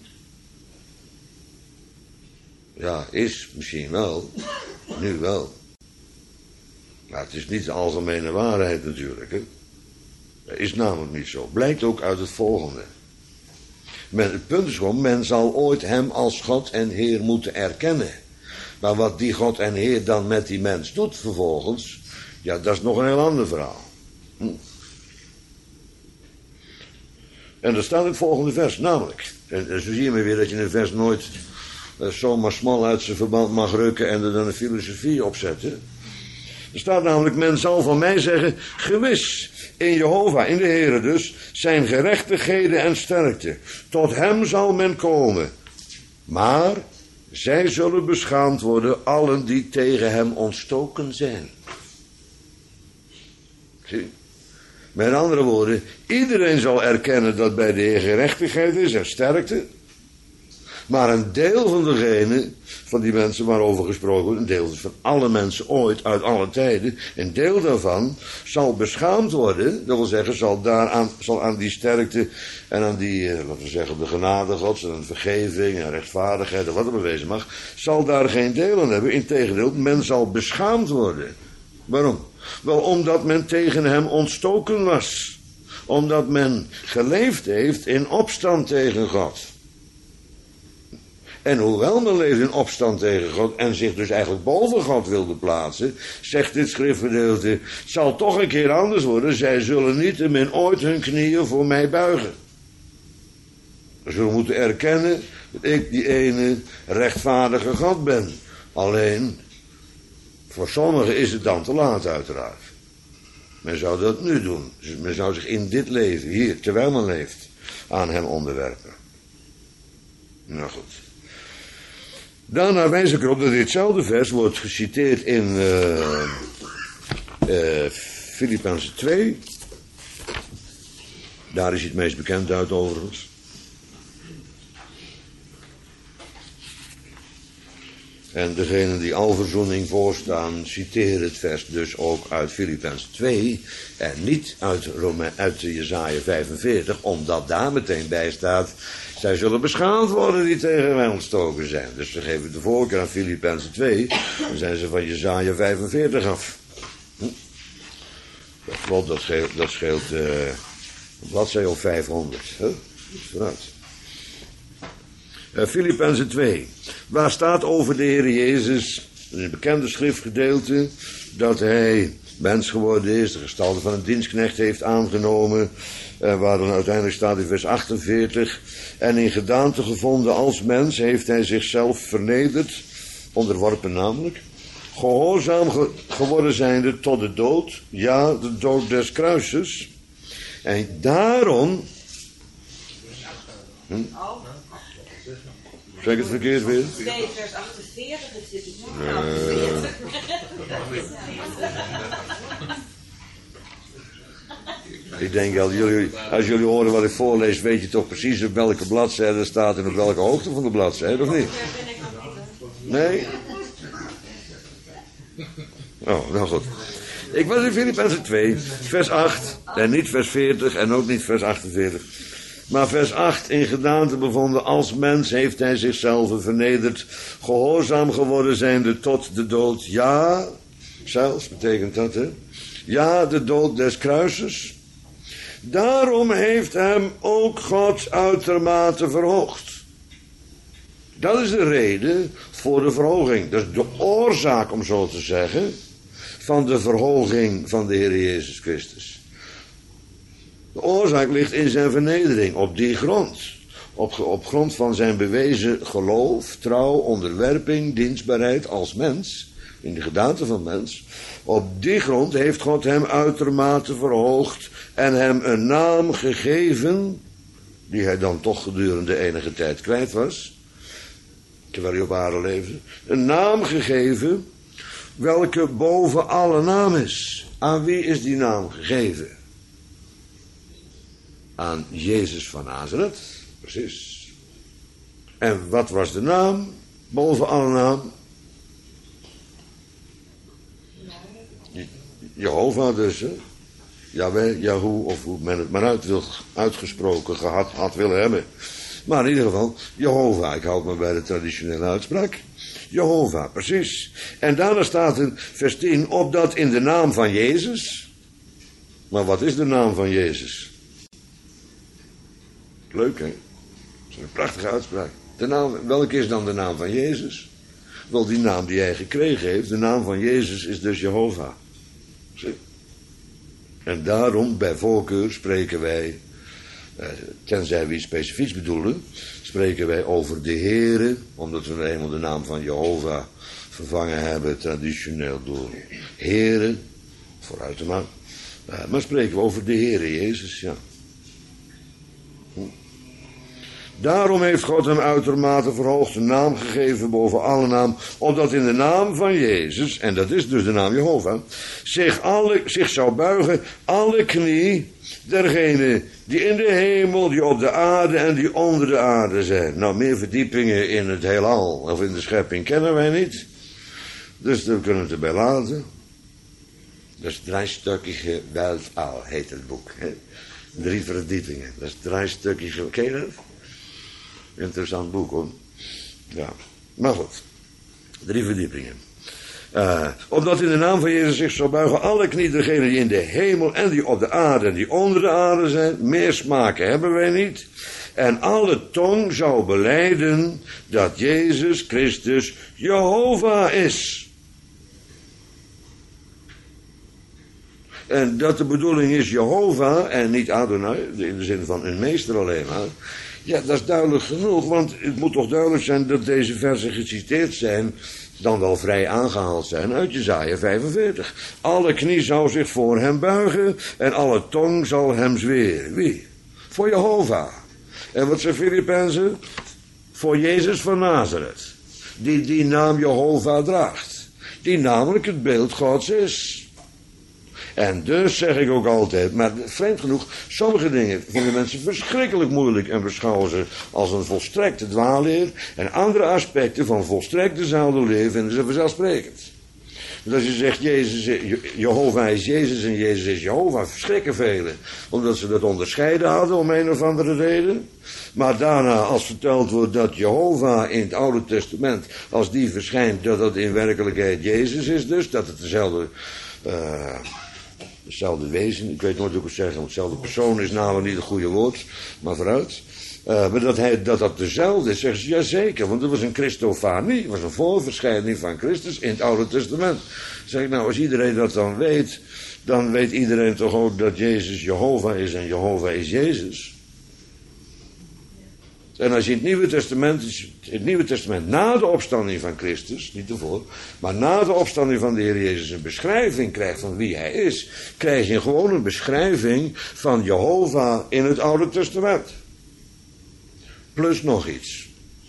Ja, is misschien wel, nu wel. Maar het is niet de algemene waarheid natuurlijk. Hè? Dat is namelijk niet zo. Blijkt ook uit het volgende. Het punt is gewoon, men zal ooit hem als God en Heer moeten erkennen. Maar wat die God en Heer dan met die mens doet vervolgens, ja, dat is nog een heel ander verhaal. En er staat in het volgende vers, namelijk, en zo zie je maar weer dat je een vers nooit zomaar smal uit zijn verband mag rukken en er dan een filosofie op zetten. Er staat namelijk, men zal van mij zeggen, gewis, in Jehovah, in de Heere dus, zijn gerechtigheden en sterkte. Tot hem zal men komen. Maar zij zullen beschaamd worden, allen die tegen hem ontstoken zijn. Zie? Met andere woorden, iedereen zal erkennen dat bij de Heer gerechtigheid is en sterkte. Maar een deel van degenen, van die mensen waarover gesproken wordt, een deel van alle mensen ooit, uit alle tijden, een deel daarvan zal beschaamd worden. Dat wil zeggen, zal aan die sterkte en aan die, laten we zeggen, de genade Gods en vergeving en rechtvaardigheid en wat er bewezen mag, zal daar geen deel aan hebben. Integendeel, men zal beschaamd worden. Waarom? Wel, omdat men tegen hem ontstoken was. Omdat men geleefd heeft in opstand tegen God. En hoewel men leeft in opstand tegen God en zich dus eigenlijk boven God wilde plaatsen, zegt dit schriftgedeelte, het zal toch een keer anders worden. Zij zullen niettemin ooit hun knieën voor mij buigen. Ze zullen moeten erkennen dat ik die ene rechtvaardige God ben. Alleen, voor sommigen is het dan te laat uiteraard. Men zou dat nu doen. Dus men zou zich in dit leven, hier, terwijl men leeft, aan hem onderwerpen. Nou goed. Daarna wijs ik erop dat ditzelfde vers wordt geciteerd in Filippenzen 2. Daar is hij het meest bekend uit overigens. En degenen die alverzoening voorstaan, citeren het vers dus ook uit Filippenzen 2 en niet uit Jesaja 45, omdat daar meteen bij staat, zij zullen beschaamd worden die tegen mij ontstoken zijn. Dus ze geven de voorkeur aan Filippenzen 2, dan zijn ze van Jesaja 45 af. Dat klopt, dat scheelt bladzijde of 500. Vooruit. Filippenzen 2. Waar staat over de Heer Jezus, in het bekende schriftgedeelte, dat hij mens geworden is, de gestalte van een dienstknecht heeft aangenomen, waar dan uiteindelijk staat in vers 48, en in gedaante gevonden als mens heeft hij zichzelf vernederd, onderworpen namelijk, gehoorzaam geworden zijnde tot de dood, ja, de dood des kruises, en daarom... Zeg ik het verkeerd weer? Nee, vers 48, het zit niet in 48. Ik denk, als jullie horen wat ik voorlees, weet je toch precies op welke bladzijde er staat en op welke hoogte van de bladzijde, of niet? Nee? Oh, nou goed. Ik was in Filippenzen 2, vers 8, en niet vers 40 en ook niet vers 48. Maar vers 8, in gedaante bevonden als mens heeft hij zichzelf vernederd, gehoorzaam geworden zijnde tot de dood. Ja, zelfs betekent dat, hè? Ja, de dood des kruises. Daarom heeft hem ook God uitermate verhoogd. Dat is de reden voor de verhoging. Dat is de oorzaak, om zo te zeggen, van de verhoging van de Heer Jezus Christus. De oorzaak ligt in zijn vernedering, op die grond. Op grond van zijn bewezen geloof, trouw, onderwerping, dienstbaarheid als mens, in de gedaante van mens. Op die grond heeft God hem uitermate verhoogd en hem een naam gegeven, die hij dan toch gedurende enige tijd kwijt was, terwijl hij op aarde leefde. Een naam gegeven, welke boven alle naam is. Aan wie is die naam gegeven? Aan Jezus van Nazareth, precies. En wat was de naam boven alle naam? Jehovah dus, hè? Yahweh, Yahoo, of hoe men het maar uitgesproken had willen hebben. Maar in ieder geval, Jehovah, ik houd me bij de traditionele uitspraak. Jehovah, precies. En daarna staat in vers 10, opdat in de naam van Jezus. Maar wat is de naam van Jezus? Leuk, hè? Dat is een prachtige uitspraak. Welke is dan de naam van Jezus? Wel, die naam die hij gekregen heeft, de naam van Jezus is dus Jehovah. Zie? En daarom, bij voorkeur, spreken wij, tenzij we iets specifieks bedoelen, spreken wij over de Heere, omdat we eenmaal de naam van Jehovah vervangen hebben, traditioneel door Heere, vooruit de man. Maar spreken we over de Heere Jezus, ja. Daarom heeft God hem uitermate verhoogd, een naam gegeven boven alle naam, opdat in de naam van Jezus, en dat is dus de naam Jehovah, zich zou buigen alle knie dergenen die in de hemel, die op de aarde en die onder de aarde zijn. Nou, meer verdiepingen in het heelal of in de schepping kennen wij niet, dus we kunnen het erbij laten. Dat is Dreistöckige Weltall, heet het boek. Hè? 3 verdiepingen, dat is Dreistöckige, ken je dat? Interessant boek, hoor. Ja, maar goed. 3 verdiepingen. Opdat in de naam van Jezus zich zou buigen alle knie, degenen die in de hemel en die op de aarde en die onder de aarde zijn. Meer smaken hebben wij niet. En alle tong zou belijden dat Jezus Christus Jehovah is. En dat de bedoeling is Jehovah en niet Adonai, in de zin van een meester alleen maar. Ja, dat is duidelijk genoeg, want het moet toch duidelijk zijn dat deze versen geciteerd zijn, dan wel vrij aangehaald zijn uit Jesaja 45. Alle knie zou zich voor hem buigen en alle tong zal hem zweren. Wie? Voor Jehovah. En wat zijn Filippenzen? Voor Jezus van Nazareth. Die naam Jehovah draagt. Die namelijk het beeld Gods is. En dus zeg ik ook altijd, maar vreemd genoeg, sommige dingen vinden mensen verschrikkelijk moeilijk en beschouwen ze als een volstrekte dwaalleer. En andere aspecten van volstrekt dezelfde leer vinden ze vanzelfsprekend. Dus als je zegt, Jehovah is Jezus en Jezus is Jehovah, verschrikken velen. Omdat ze dat onderscheiden hadden om een of andere reden. Maar daarna, als verteld wordt dat Jehovah in het Oude Testament, als die verschijnt, dat dat in werkelijkheid Jezus is dus, dat het dezelfde wezen, ik weet nooit hoe ik het zeg, want hetzelfde persoon is namelijk niet het goede woord, maar vooruit. Maar dat dezelfde is, zeggen ze, jazeker, want er was een Christofanie, was een voorverschijning van Christus in het Oude Testament. Zeg ik, nou, als iedereen dat dan weet iedereen toch ook dat Jezus Jehovah is en Jehovah is Jezus. En als je het Nieuwe Testament na de opstanding van Christus, niet ervoor, maar na de opstanding van de Heer Jezus een beschrijving krijgt van wie hij is, krijg je gewoon een beschrijving van Jehovah in het Oude Testament. Plus nog iets.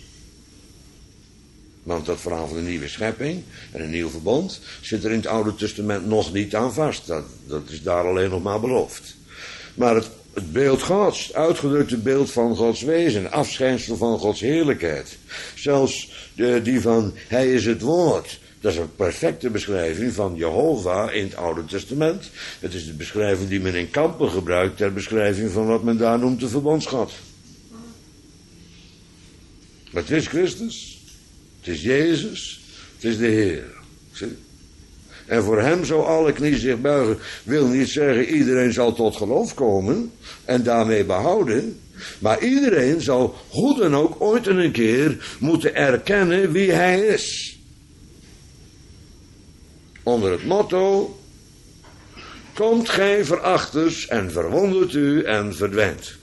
Want dat verhaal van de nieuwe schepping en een nieuw verbond zit er in het Oude Testament nog niet aan vast. Dat is daar alleen nog maar beloofd. Maar het beeld Gods, het uitgedrukte beeld van Gods wezen, afschijnsel van Gods heerlijkheid. Zelfs die van hij is het woord. Dat is een perfecte beschrijving van Jehovah in het Oude Testament. Het is de beschrijving die men in Kampen gebruikt ter beschrijving van wat men daar noemt de verbondsschat. Het is Christus, het is Jezus, het is de Heer. Zie? En voor hem zou alle knie zich buigen. Wil niet zeggen iedereen zal tot geloof komen en daarmee behouden. Maar iedereen zal hoe dan ook ooit en een keer moeten erkennen wie hij is. Onder het motto, Komt gij verachters en verwondert u en verdwijnt.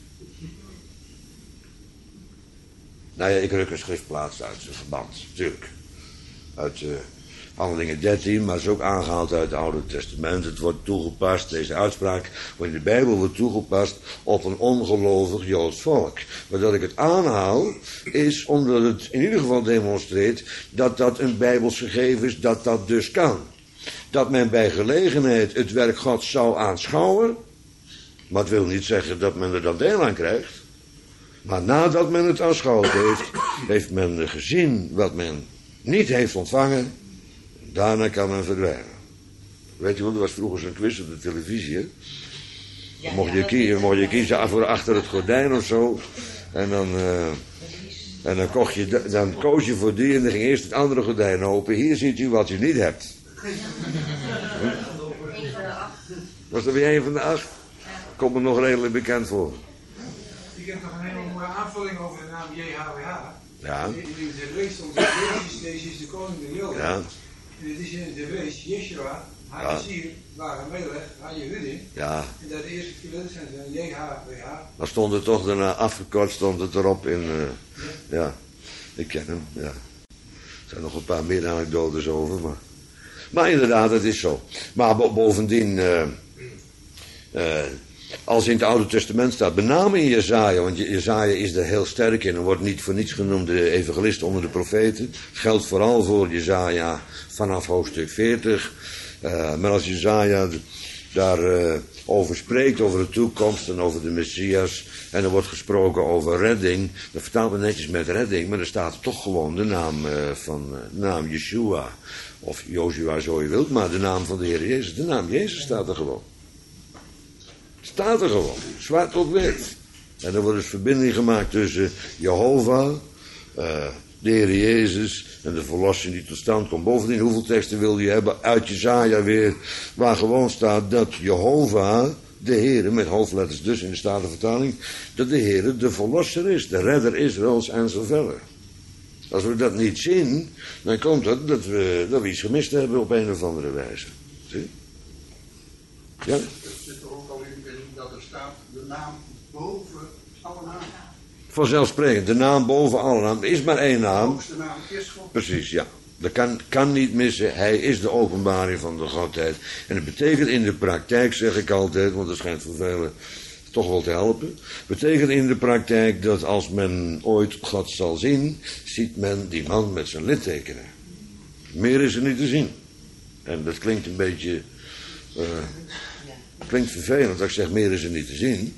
Nou ja, ik ruk een schriftplaats uit zijn verband, natuurlijk. Uit Handelingen 13, maar het is ook aangehaald uit het Oude Testament. Het wordt toegepast, deze uitspraak, in de Bijbel wordt toegepast op een ongelovig Joods volk. Maar dat ik het aanhaal, is omdat het in ieder geval demonstreert dat dat een Bijbels gegeven is, dat dat dus kan. Dat men bij gelegenheid het werk Gods zou aanschouwen, maar het wil niet zeggen dat men er dan deel aan krijgt. Maar nadat men het aanschouwd heeft, heeft men gezien wat men niet heeft ontvangen. Daarna kan men verdwijnen. Weet je wel, er was vroeger zo'n quiz op de televisie, hè? Dan mocht je kiezen voor achter het gordijn of zo. En dan koos je voor die en dan ging eerst het andere gordijn open. Hier ziet u wat u niet hebt. Was dat weer een van de 8? Komt me nog redelijk bekend voor. Ik heb nog een hele mooie aanvulling over de naam JHWH. Ja. In de leest stond deze is de koning der Joden. Ja. En het is in het Hebreeuws Yeshua, Haazir, Melech, Hajehudin. Ja. En dat de eerste 4 letters zijn JHWH. Maar stond het toch daarna afgekort, stond het erop in... ja, ik ken hem, ja. Er zijn nog een paar meer anekdotes over, maar inderdaad, het is zo. Maar bovendien... als in het Oude Testament staat, met name in Jesaja, want Jesaja is er heel sterk in en wordt niet voor niets genoemd de evangelist onder de profeten. Het geldt vooral voor Jesaja vanaf hoofdstuk 40. Maar als Jesaja daar over spreekt, over de toekomst en over de Messias, en er wordt gesproken over redding, dan vertaalt men netjes met redding, maar er staat toch gewoon de naam de naam Yeshua, of Joshua zo je wilt, maar de naam van de Heer Jezus, de naam Jezus staat er gewoon. Staat er gewoon, zwart op wit. En er wordt dus verbinding gemaakt tussen Jehovah, de Heer Jezus en de verlossing die tot stand komt. Bovendien, hoeveel teksten wil je hebben uit Jesaja weer, waar gewoon staat dat Jehovah, de Heer, met hoofdletters dus in de Statenvertaling, dat de Heer de verlosser is, de redder Israëls en zo verder. Als we dat niet zien, dan komt het dat we iets gemist hebben op een of andere wijze. Zie? Ja? Er zit er ook al in dat er staat de naam boven alle namen. Vanzelfsprekend, de naam boven alle namen. Er is maar één naam. De hoogste naam is God. Precies, ja. Dat kan niet missen. Hij is de openbaring van de Godheid. En het betekent in de praktijk, zeg ik altijd, want dat schijnt voor velen toch wel te helpen. Betekent in de praktijk dat als men ooit God zal zien, ziet men die man met zijn littekenen. Meer is er niet te zien. En dat klinkt een beetje... klinkt vervelend dat ik zeg meer is er niet te zien.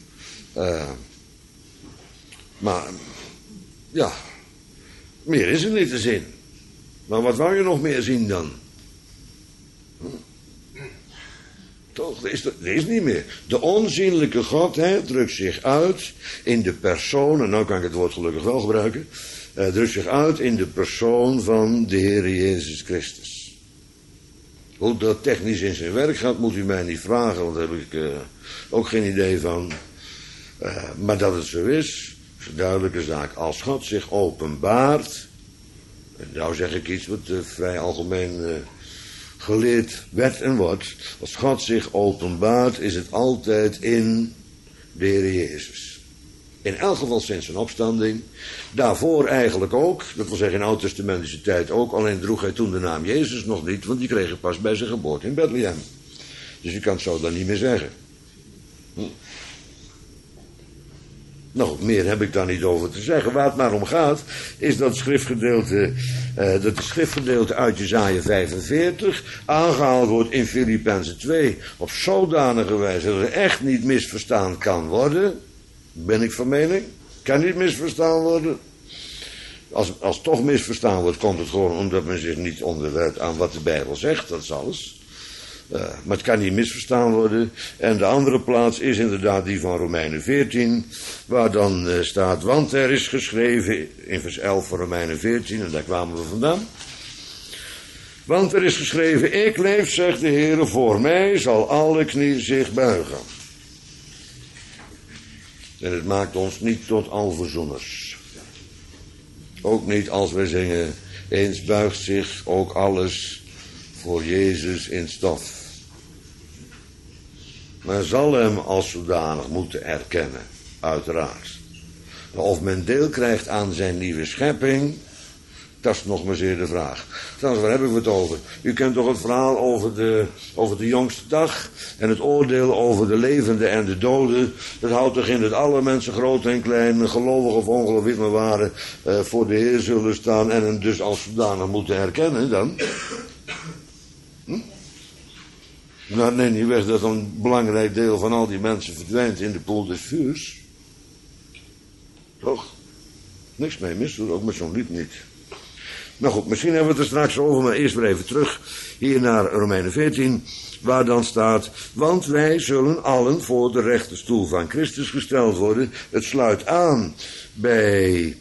Maar ja, meer is er niet te zien. Maar wat wou je nog meer zien dan? Toch, er is niet meer. De onzienlijke Godheid drukt zich uit in de persoon, en nou kan ik het woord gelukkig wel gebruiken, drukt zich uit in de persoon van de Heer Jezus Christus. Hoe dat technisch in zijn werk gaat, moet u mij niet vragen, want daar heb ik ook geen idee van. Maar dat het zo is een duidelijke zaak. Als God zich openbaart, en nou zeg ik iets wat vrij algemeen geleerd werd en wordt. Als God zich openbaart, is het altijd in de Heer Jezus. In elk geval sinds zijn opstanding. Daarvoor eigenlijk ook, dat wil zeggen in oud-testamentische tijd ook, alleen droeg hij toen de naam Jezus nog niet, want die kreeg hij pas bij zijn geboorte in Bethlehem. Dus je kan het zo dan niet meer zeggen. Nou, meer heb ik daar niet over te zeggen. Waar het maar om gaat, is dat het schriftgedeelte uit Jesaja 45 aangehaald wordt in Filippenzen 2 op zodanige wijze dat er echt niet misverstaan kan worden. Ben ik van mening? Kan niet misverstaan worden. Als toch misverstaan wordt, komt het gewoon omdat men zich niet onderwerpt aan wat de Bijbel zegt. Dat is alles. Maar het kan niet misverstaan worden. En de andere plaats is inderdaad die van Romeinen 14. Waar dan staat, want er is geschreven in vers 11 van Romeinen 14. En daar kwamen we vandaan. Want er is geschreven, ik leef, zegt de Heer, voor mij zal alle knie zich buigen. En het maakt ons niet tot alverzoeners. Ook niet als wij zingen, eens buigt zich ook alles voor Jezus in stof. Men zal hem als zodanig moeten erkennen, uiteraard. Maar of men deel krijgt aan zijn nieuwe schepping, dat is nog maar zeer de vraag. Trouwens, waar hebben we het over? U kent toch het verhaal over de jongste dag en het oordeel over de levenden en de doden. Dat houdt toch in dat alle mensen, groot en klein, gelovig of ongelovig maar waren, voor de Heer zullen staan en hem dus als zodanig moeten herkennen dan. Nou, neem niet weg dat een belangrijk deel van al die mensen verdwijnt in de poel des vuurs. Toch? Niks mee mis, ook met zo'n lied niet. Nou goed, misschien hebben we het er straks over, maar eerst weer even terug hier naar Romeinen 14, waar dan staat, want wij zullen allen voor de rechterstoel van Christus gesteld worden. Het sluit aan bij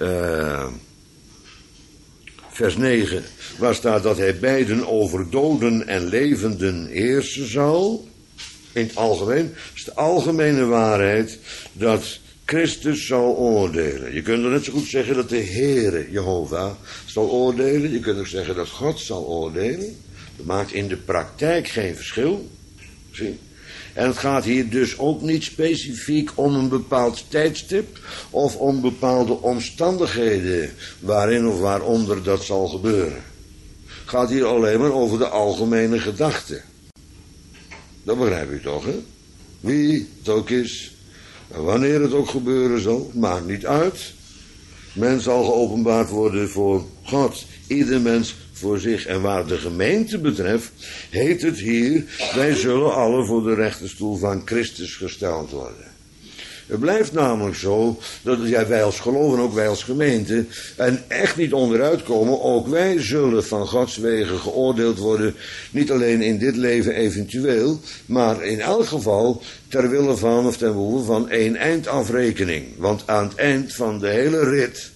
vers 9, waar staat dat hij beiden over doden en levenden heersen zal. In het algemeen is de algemene waarheid dat Christus zal oordelen. Je kunt er net zo goed zeggen dat de Heere Jehovah zal oordelen. Je kunt ook zeggen dat God zal oordelen. Dat maakt in de praktijk geen verschil. Zie. En het gaat hier dus ook niet specifiek om een bepaald tijdstip of om bepaalde omstandigheden waarin of waaronder dat zal gebeuren. Het gaat hier alleen maar over de algemene gedachte. Dat begrijp u toch, hè? Wie het ook is, en wanneer het ook gebeuren zal, maakt niet uit. Men zal geopenbaard worden voor God. Ieder mens voor zich. En waar de gemeente betreft, heet het hier, wij zullen allen voor de rechterstoel van Christus gesteld worden. Het blijft namelijk zo, dat wij als geloof en ook wij als gemeente, en echt niet onderuit komen, ook wij zullen van Gods wegen geoordeeld worden, niet alleen in dit leven eventueel, maar in elk geval ter wille van of ten behoeve van één eindafrekening. Want aan het eind van de hele rit,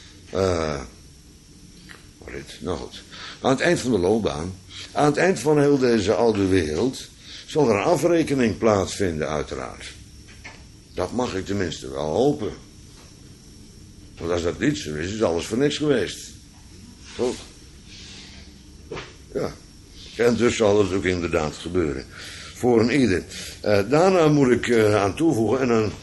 nou goed, aan het eind van de loopbaan, aan het eind van heel deze oude wereld, zal er een afrekening plaatsvinden uiteraard. Dat mag ik tenminste wel hopen. Want als dat niet zo is alles voor niks geweest. Toch? Ja. En dus zal het ook inderdaad gebeuren. Voor een ieder. Daarna moet ik aan toevoegen en dan...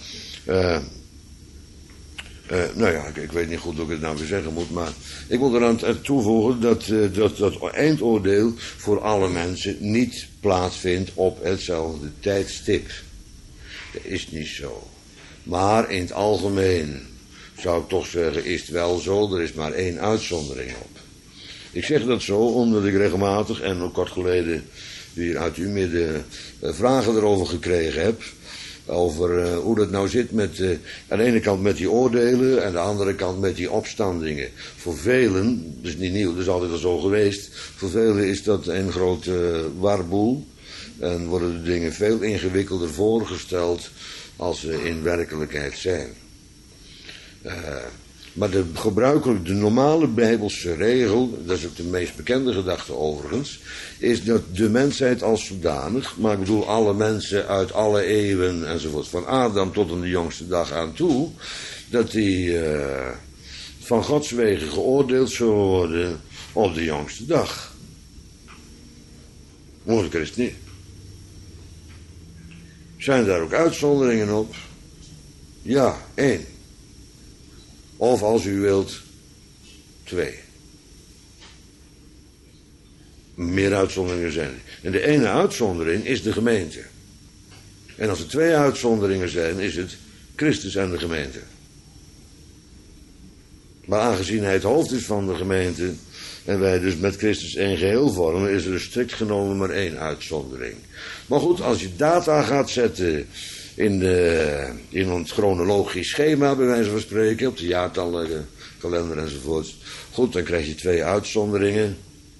nou ja, ik weet niet goed hoe ik het nou weer zeggen moet, maar ik wil eraan toevoegen dat eindoordeel voor alle mensen niet plaatsvindt op hetzelfde tijdstip. Dat is niet zo. Maar in het algemeen zou ik toch zeggen, is het wel zo, er is maar één uitzondering op. Ik zeg dat zo omdat ik regelmatig en ook kort geleden weer uit uw midden vragen erover gekregen heb. Over hoe dat nou zit met, aan de ene kant met die oordelen en aan de andere kant met die opstandingen. Voor velen, dat is niet nieuw, dat is altijd al zo geweest, voor velen is dat een grote warboel. En worden de dingen veel ingewikkelder voorgesteld als ze in werkelijkheid zijn. Maar de normale Bijbelse regel, dat is ook de meest bekende gedachte overigens, is dat de mensheid als zodanig, maar ik bedoel alle mensen uit alle eeuwen enzovoort, van Adam tot aan de jongste dag aan toe, dat die van Gods wegen geoordeeld zullen worden op de jongste dag. Moeilijker is het niet. Zijn daar ook uitzonderingen op? Ja, 1. Of als u wilt, 2. Meer uitzonderingen zijn er. En de ene uitzondering is de gemeente. En als er 2 uitzonderingen zijn, is het Christus en de gemeente. Maar aangezien hij het hoofd is van de gemeente en wij dus met Christus één geheel vormen, is er strikt genomen maar 1 uitzondering. Maar goed, als je data gaat zetten in ons chronologisch schema, bij wijze van spreken, op de jaartallen, kalender enzovoort, goed, dan krijg je 2 uitzonderingen.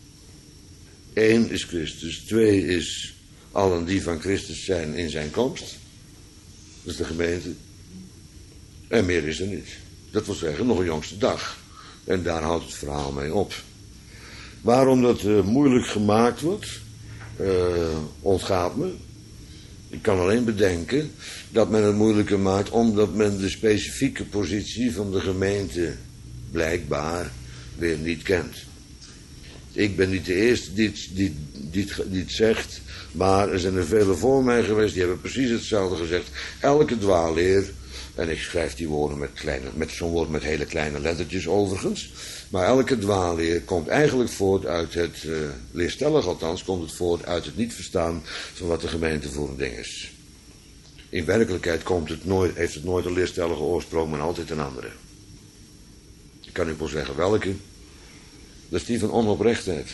1 is Christus, 2 is allen die van Christus zijn in zijn komst. Dat is de gemeente. En meer is er niet. Dat wil zeggen, nog een jongste dag. En daar houdt het verhaal mee op. Waarom dat moeilijk gemaakt wordt, ontgaat me. Ik kan alleen bedenken dat men het moeilijker maakt omdat men de specifieke positie van de gemeente blijkbaar weer niet kent. Ik ben niet de eerste die het zegt, maar er zijn er vele voor mij geweest, die hebben precies hetzelfde gezegd. Elke dwaalleer, en ik schrijf die woorden met zo'n woord met hele kleine lettertjes overigens, maar elke dwaalleer komt eigenlijk voort uit het, leerstellig althans, komt het voort uit het niet verstaan van wat de gemeente voor een ding is. In werkelijkheid heeft het nooit een leerstellige oorsprong, maar altijd een andere. Ik kan u wel zeggen welke. Dat is die van onoprechtheid.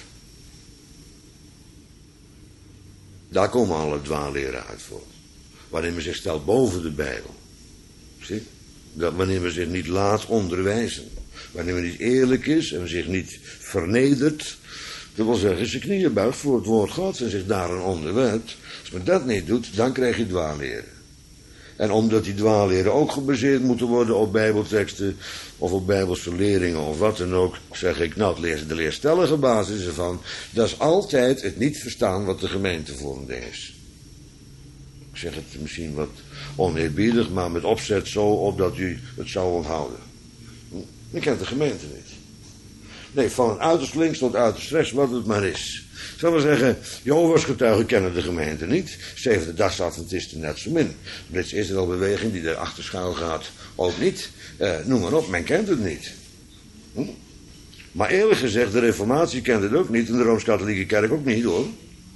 Daar komen alle dwaalleren uit voort. Wanneer men zich stelt boven de Bijbel. Zie? Wanneer men zich niet laat onderwijzen. Wanneer men niet eerlijk is en zich niet vernedert. Dat wil zeggen, zijn knieën buigt voor het woord Gods en zich daaraan onderwerpt. Als men dat niet doet, dan krijg je dwaalleren. En omdat die dwaalleren ook gebaseerd moeten worden op bijbelteksten of op bijbelse leringen of wat dan ook, zeg ik, nou, de leerstellige basis ervan, dat is altijd het niet verstaan wat de gemeente voor een ding is. Ik zeg het misschien wat oneerbiedig, maar met opzet zo opdat u het zou onthouden. Je kent de gemeente niet. Nee, van uiterst links tot uiterst rechts, wat het maar is. Ik zal maar zeggen, Jehovah's getuigen kennen de gemeente niet. Zevende-dags Adventisten net zo min. De Britse Israëlbeweging die erachter schuil gaat ook niet. Noem maar op, men kent het niet. Maar eerlijk gezegd, de Reformatie kent het ook niet en de Rooms-Katholieke Kerk ook niet, hoor.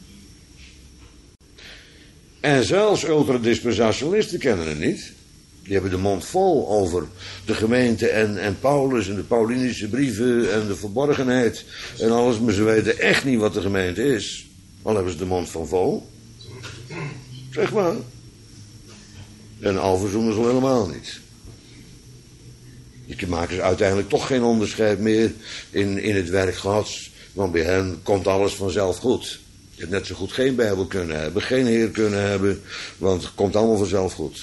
En zelfs ultradispensationalisten kennen het niet. Die hebben de mond vol over de gemeente en Paulus en de Paulinische brieven en de verborgenheid en alles. Maar ze weten echt niet wat de gemeente is. Al hebben ze de mond van vol. Zeg maar. En Alverzoeners al helemaal niet. Je maakt dus uiteindelijk toch geen onderscheid meer in het werk Gods. Want bij hen komt alles vanzelf goed. Je hebt net zo goed geen Bijbel kunnen hebben, geen Heer kunnen hebben. Want het komt allemaal vanzelf goed.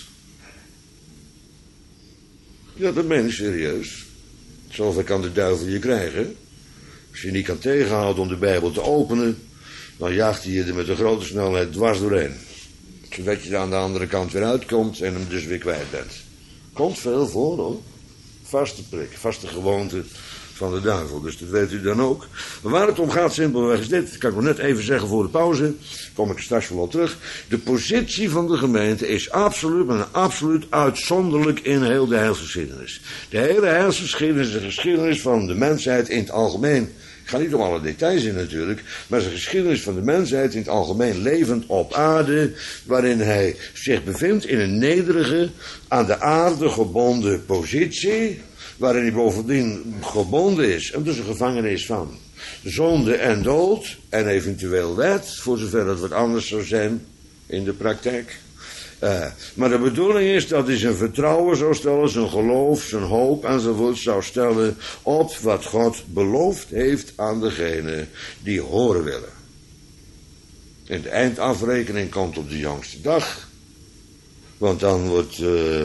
Ja, dat meen ik serieus. Zover kan de duivel je krijgen. Als je niet kan tegenhouden om de Bijbel te openen, dan jaagt hij je er met een grote snelheid dwars doorheen. Zodat je er aan de andere kant weer uitkomt en hem dus weer kwijt bent. Komt veel voor, hoor. Vaste prik, vaste gewoonte van de duivel. Dus dat weet u dan ook. Maar waar het om gaat simpelweg is dit. Dat kan ik nog net even zeggen voor de pauze. Kom ik er straks wel op terug. De positie van de gemeente is absoluut uitzonderlijk in heel de heilsgeschiedenis. De hele heilsgeschiedenis is de geschiedenis van de mensheid in het algemeen. Ik ga niet om alle details in natuurlijk, maar het is de geschiedenis van de mensheid in het algemeen levend op aarde, waarin hij zich bevindt in een nederige, aan de aarde gebonden positie, waarin hij bovendien gebonden is, en dus een gevangene is van zonde en dood, en eventueel wet, voor zover dat wat anders zou zijn in de praktijk. Maar de bedoeling is dat hij zijn vertrouwen zou stellen, zijn geloof, zijn hoop enzovoort zou stellen op wat God beloofd heeft aan degene die horen willen. En de eindafrekening komt op de jongste dag, want dan wordt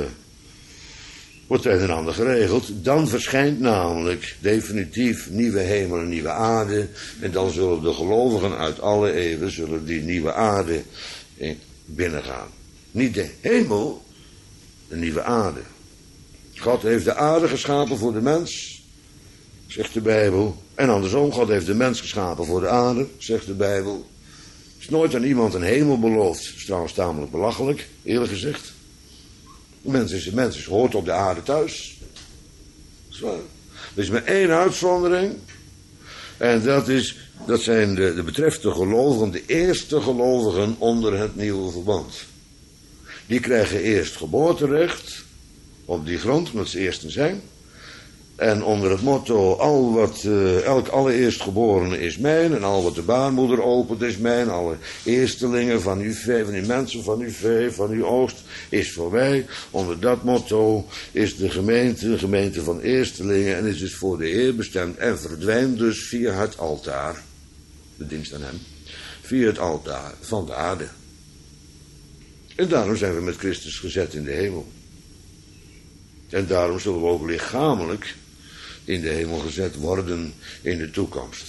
het een en ander geregeld. Dan verschijnt namelijk definitief nieuwe hemel en nieuwe aarde, en dan zullen de gelovigen uit alle eeuwen die nieuwe aarde binnengaan. Niet de hemel, de nieuwe aarde. God heeft de aarde geschapen voor de mens, zegt de Bijbel. En andersom, God heeft de mens geschapen voor de aarde, zegt de Bijbel. Er is nooit aan iemand een hemel beloofd. Dat is trouwens tamelijk belachelijk, eerlijk gezegd. De mens hoort op de aarde thuis. Er is maar één uitzondering. En dat zijn de betreft de gelovigen, de eerste gelovigen onder het nieuwe verband. Die krijgen eerst geboorterecht op die grond, omdat ze eersten zijn. En onder het motto, elk allereerstgeborene is mijn, en al wat de baarmoeder opent is mijn, alle eerstelingen van uw vee, van uw mensen, van uw vee, van uw oogst, is voor mij. Onder dat motto is de gemeente van eerstelingen, en is dus voor de Heer bestemd, en verdwijnt dus via het altaar, de dienst aan hem, via het altaar van de aarde. En daarom zijn we met Christus gezet in de hemel. En daarom zullen we ook lichamelijk in de hemel gezet worden in de toekomst.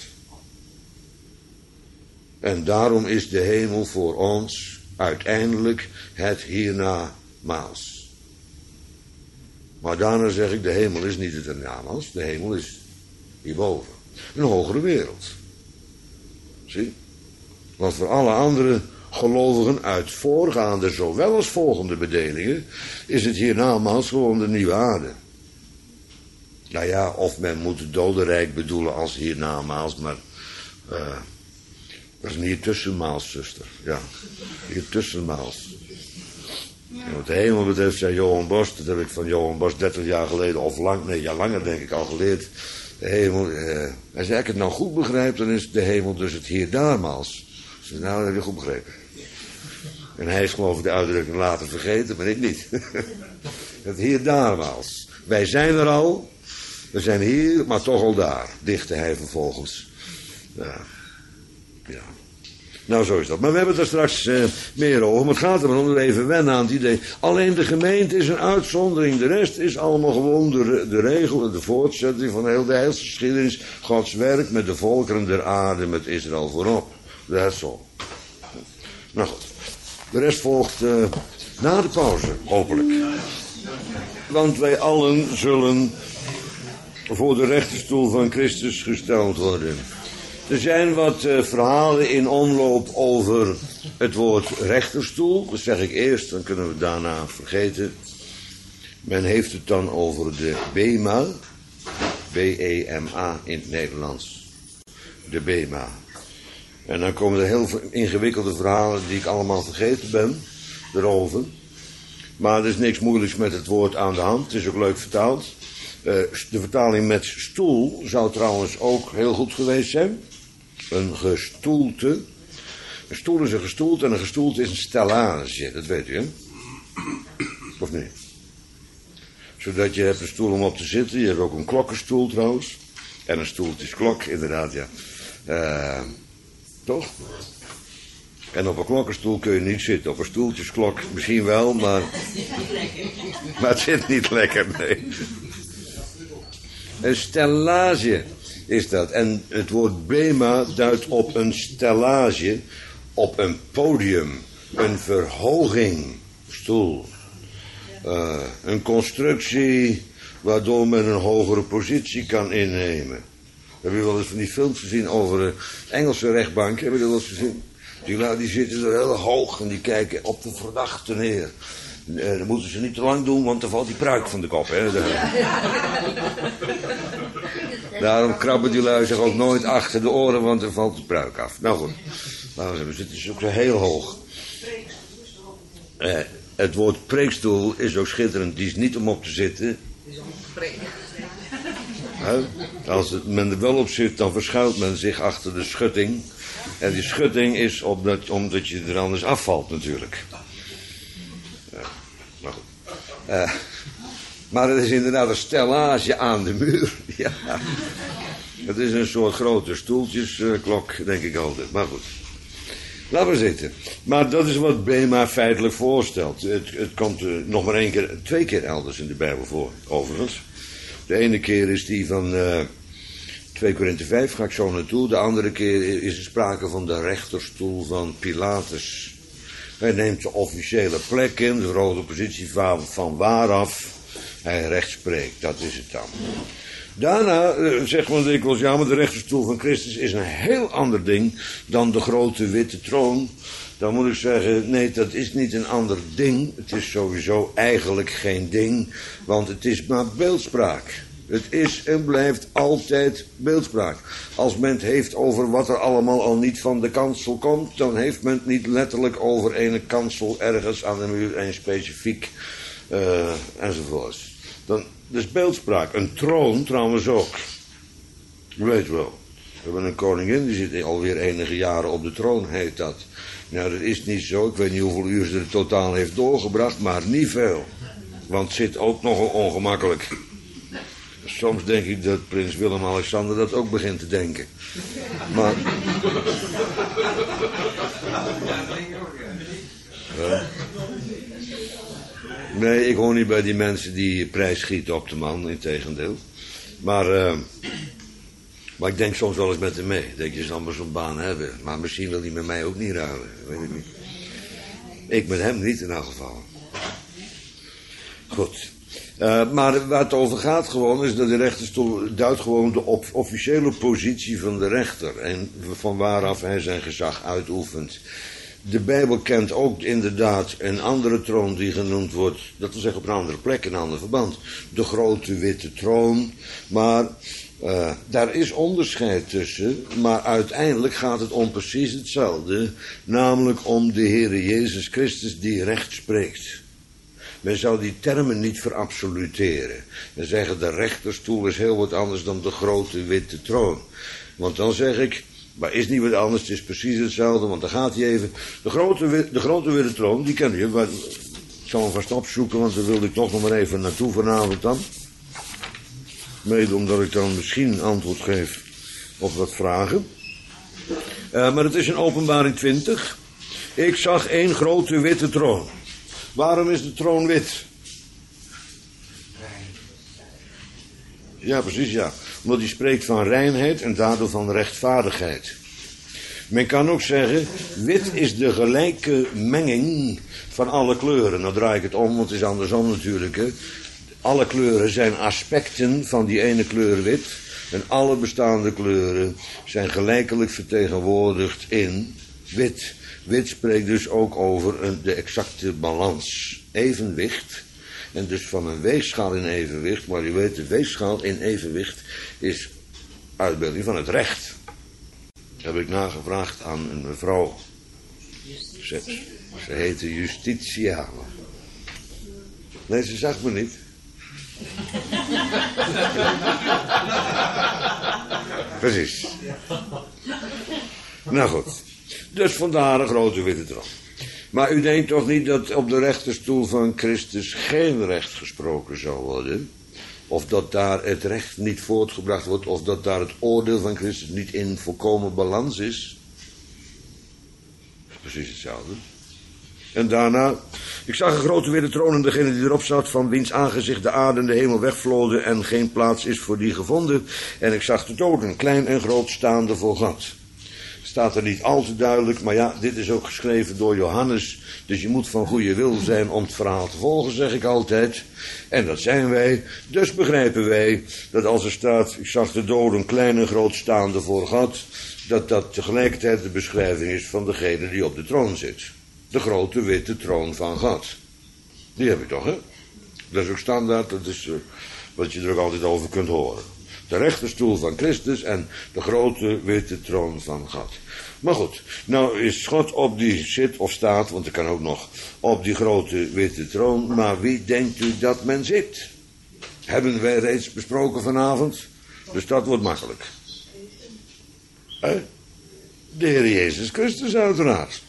En daarom is de hemel voor ons uiteindelijk het hiernamaals. Maar daarna zeg ik, de hemel is niet het hiernamaals, de hemel is hierboven. Een hogere wereld. Zie? Want voor alle andere gelovigen uit voorgaande zowel als volgende bedelingen is het hiernamaals gewoon de nieuwe aarde. Nou ja, of men moet het dodenrijk bedoelen als hiernamaals, maar dat is een hier tussenmaals, zuster. Ja, hier tussenmaals. En wat de hemel betreft, zei Johan Bos, dat heb ik van Johan Bos 30 jaar geleden, of langer denk ik al geleerd. De hemel, als ik het nou goed begrijp, dan is de hemel dus het hierdaarmaals. Dus nou, dat heb je goed begrepen. En hij is geloof ik de uitdrukking later vergeten, maar ik niet. Het hierdaarmaals. Wij zijn er al, we zijn hier, maar toch al daar, dichtte hij vervolgens. Ja. Nou, zo is dat. Maar we hebben het er straks meer over. Maar het gaat erom dat we even wennen aan het idee. Alleen de gemeente is een uitzondering. De rest is allemaal gewoon de regel, de voortzetting van heel de heilsgeschiedenis. Gods werk met de volkeren der aarde, met Israël voorop. Dat is zo. Nou goed. De rest volgt na de pauze, hopelijk. Want wij allen zullen voor de rechterstoel van Christus gesteld worden. Er zijn wat verhalen in omloop over het woord rechterstoel. Dat zeg ik eerst, dan kunnen we het daarna vergeten. Men heeft het dan over de Bema. B-E-M-A in het Nederlands. De Bema. En dan komen er heel ingewikkelde verhalen die ik allemaal vergeten ben. Erover. Maar er is niks moeilijks met het woord aan de hand. Het is ook leuk vertaald. De vertaling met stoel zou trouwens ook heel goed geweest zijn. Een gestoelte. Een stoel is een gestoelte en een gestoelte is een stellage. Dat weet u, hè? Of niet? Zodat je hebt een stoel om op te zitten. Je hebt ook een klokkenstoel trouwens. En een stoeltje is klok, inderdaad, ja. Toch? En op een klokkenstoel kun je niet zitten. Op een stoeltjesklok misschien wel, maar het zit niet lekker, nee. Een stellage is dat. En het woord bema duidt op een stellage, op een podium, een verhoging, stoel. Een constructie waardoor men een hogere positie kan innemen. Heb je wel eens van die films gezien over Engelse rechtbanken? Heb je dat wel eens gezien? Die zitten er heel hoog en die kijken op de verdachte neer. Dat moeten ze niet te lang doen, want dan valt die pruik van de kop. Hè? Daarom krabben die lui zich ook nooit achter de oren, want dan valt de pruik af. Nou goed, we zitten dus ook zo heel hoog. Het woord preekstoel is ook schitterend. Die is niet om op te zitten. Die is om te preken. Als men er wel op zit, dan verschuilt men zich achter de schutting. En die schutting is omdat je er anders afvalt natuurlijk. Maar goed. Maar het is inderdaad een stellage aan de muur. Ja. Het is een soort grote stoeltjesklok, denk ik altijd. Maar goed. Laten we zitten. Maar dat is wat Bema feitelijk voorstelt. Het komt nog maar 2 keer elders in de Bijbel voor, overigens. De ene keer is die van 2 Korinthe 5, ga ik zo naartoe. De andere keer is er sprake van de rechterstoel van Pilatus. Hij neemt de officiële plek in, de rode positie van waaraf hij recht spreekt. Dat is het dan. Daarna zegt men dikwijls, ja, maar de rechterstoel van Christus is een heel ander ding dan de grote witte troon. Dan moet ik zeggen, nee, dat is niet een ander ding. Het is sowieso eigenlijk geen ding, want het is maar beeldspraak. Het is en blijft altijd beeldspraak. Als men het heeft over wat er allemaal al niet van de kansel komt, dan heeft men het niet letterlijk over een kansel ergens aan de muur en specifiek enzovoorts. Dat is beeldspraak. Een troon trouwens ook. Je weet wel. We hebben een koningin, die zit alweer enige jaren op de troon, heet dat. Nou, dat is niet zo. Ik weet niet hoeveel uur ze er totaal heeft doorgebracht, maar niet veel. Want het zit ook nogal ongemakkelijk. Soms denk ik dat prins Willem-Alexander dat ook begint te denken. Maar... Nee, ik hoor niet bij die mensen die prijs schieten op de man, integendeel. Maar ik denk soms wel eens met hem mee. Dat je zal maar zo'n baan hebben. Maar misschien wil hij met mij ook niet ruilen. Weet ik niet. Ik met hem niet in elk geval. Goed. Maar waar het over gaat gewoon is dat de rechterstoel duidt gewoon de officiële positie van de rechter. En van waaraf hij zijn gezag uitoefent. De Bijbel kent ook inderdaad een andere troon die genoemd wordt, dat wil zeggen op een andere plek, een ander verband. De grote witte troon. Maar daar is onderscheid tussen, maar uiteindelijk gaat het om precies hetzelfde. Namelijk om de Heere Jezus Christus die recht spreekt. Men zou die termen niet verabsoluteren. En zeggen de rechterstoel is heel wat anders dan de grote witte troon. Want dan zeg ik, maar is niet wat anders, het is precies hetzelfde, want dan gaat hij even. De grote witte troon, die ken je. Ik zal hem vast opzoeken, want daar wilde ik toch nog maar even naartoe vanavond dan. Mede omdat ik dan misschien antwoord geef op wat vragen. Maar het is in Openbaring 20. Ik zag één grote witte troon. Waarom is de troon wit? Ja, precies, ja. Omdat hij spreekt van reinheid en daardoor van rechtvaardigheid. Men kan ook zeggen, wit is de gelijke menging van alle kleuren. Nou draai ik het om, want het is andersom natuurlijk. Hè. Alle kleuren zijn aspecten van die ene kleur wit. En alle bestaande kleuren zijn gelijkelijk vertegenwoordigd in wit. Wit spreekt dus ook over de exacte balans. Evenwicht. En dus van een weegschaal in evenwicht. Maar u weet, de weegschaal in evenwicht is uitbeelding van het recht. Dat heb ik nagevraagd aan een mevrouw. Ze heette Justitia. Nee, ze zag me niet. Precies. Nou goed. Dus vandaar een grote witte troon. Maar u denkt toch niet dat op de rechterstoel van Christus geen recht gesproken zou worden? Of dat daar het recht niet voortgebracht wordt, of dat daar het oordeel van Christus niet in volkomen balans is? Precies hetzelfde. En daarna, ik zag een grote witte troon en degene die erop zat, van wiens aangezicht de aarde en de hemel wegvloden en geen plaats is voor die gevonden. En ik zag de doden, klein en groot, staande voor God. Staat er niet al te duidelijk, maar ja, dit is ook geschreven door Johannes. Dus je moet van goede wil zijn om het verhaal te volgen, zeg ik altijd. En dat zijn wij. Dus begrijpen wij dat als er staat, ik zag de doden klein en groot staande voor God, dat dat tegelijkertijd de beschrijving is van degene die op de troon zit. De grote witte troon van God. Die heb ik toch, hè? Dat is ook standaard, dat is wat je er ook altijd over kunt horen. De rechterstoel van Christus en de grote witte troon van God. Maar goed, nou is God op die zit of staat, want er kan ook nog, op die grote witte troon. Maar wie denkt u dat men zit? Hebben wij reeds besproken vanavond? Dus dat wordt makkelijk. De Heer Jezus Christus uiteraard.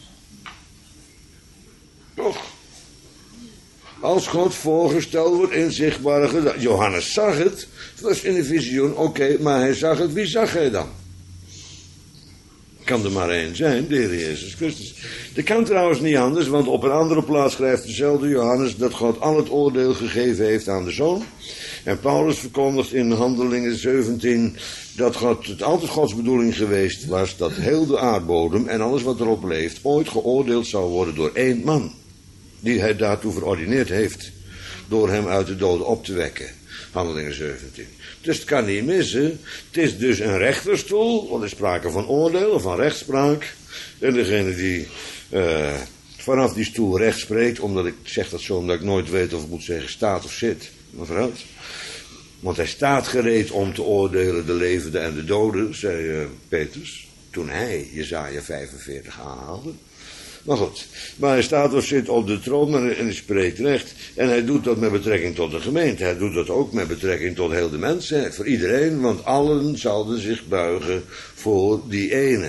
Toch? Als God voorgesteld wordt in zichtbare gedachten. Johannes zag het. Het was in een visioen, oké, maar hij zag het. Wie zag hij dan? Kan er maar één zijn, de Heer Jezus Christus. Dat kan trouwens niet anders, want op een andere plaats schrijft dezelfde Johannes dat God al het oordeel gegeven heeft aan de Zoon. En Paulus verkondigt in Handelingen 17 dat het altijd Gods bedoeling geweest was dat heel de aardbodem en alles wat erop leeft ooit geoordeeld zou worden door één man. Die hij daartoe verordineerd heeft. Door hem uit de doden op te wekken. Handelingen 17. Dus het kan niet missen. Het is dus een rechterstoel. Want er is sprake van oordeel, van rechtspraak. En degene die vanaf die stoel recht spreekt. Omdat ik zeg dat zo omdat ik nooit weet of ik moet zeggen staat of zit. Maar vooruit. Want hij staat gereed om te oordelen de levenden en de doden. Zei Petrus. Toen hij Jesaja 45 aanhaalde. Maar goed, maar hij staat of zit op de troon en hij spreekt recht. En hij doet dat met betrekking tot de gemeente. Hij doet dat ook met betrekking tot heel de mensheid. Voor iedereen, want allen zouden zich buigen voor die ene.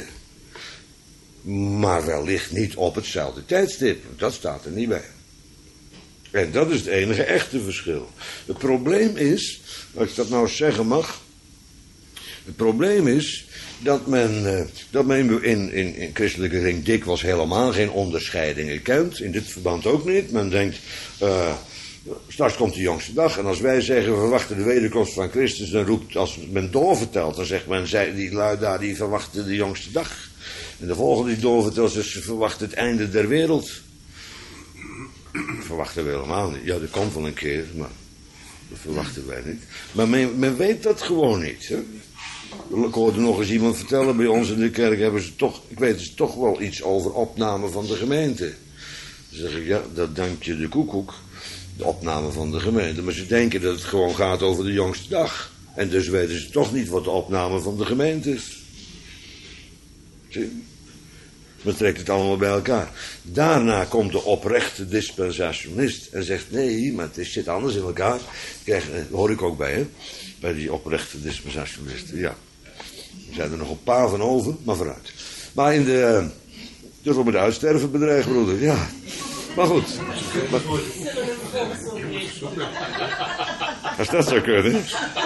Maar wellicht niet op hetzelfde tijdstip. Dat staat er niet bij. En dat is het enige echte verschil. Het probleem is, als ik dat nou zeggen mag. Het probleem is dat men in christelijke ring dikwijls helemaal geen onderscheidingen kent. In dit verband ook niet. Men denkt, straks komt de jongste dag. En als wij zeggen, we verwachten de wederkomst van Christus, dan roept, als men doorvertelt, dan zegt men, die lui daar, die verwachten de jongste dag. En de volgende die doorvertelt, dus ze verwachten het einde der wereld. Dat verwachten we helemaal niet. Ja, dat komt wel een keer, maar Dat verwachten wij niet. Maar men weet dat gewoon niet. Hè? Ik hoorde nog eens iemand vertellen, bij ons in de kerk hebben ze toch, ik weet ze toch wel iets over opname van de gemeente. Dan zeg ik, ja, dat dank je de koekoek, de opname van de gemeente. Maar ze denken dat het gewoon gaat over de jongste dag. En dus weten ze toch niet wat de opname van de gemeente is. Zie? Men trekt het allemaal bij elkaar. Daarna komt de oprechte dispensationist en zegt, nee, maar het zit anders in elkaar. Kijk, daar hoor ik ook bij, hè? Bij die oprechte dispensationisten, ja. Er zijn er nog een paar van over, maar vooruit. Maar in de... Dus op het uitsterven bedreigd, broeder, ja. Maar goed. Maar, als dat zou kunnen.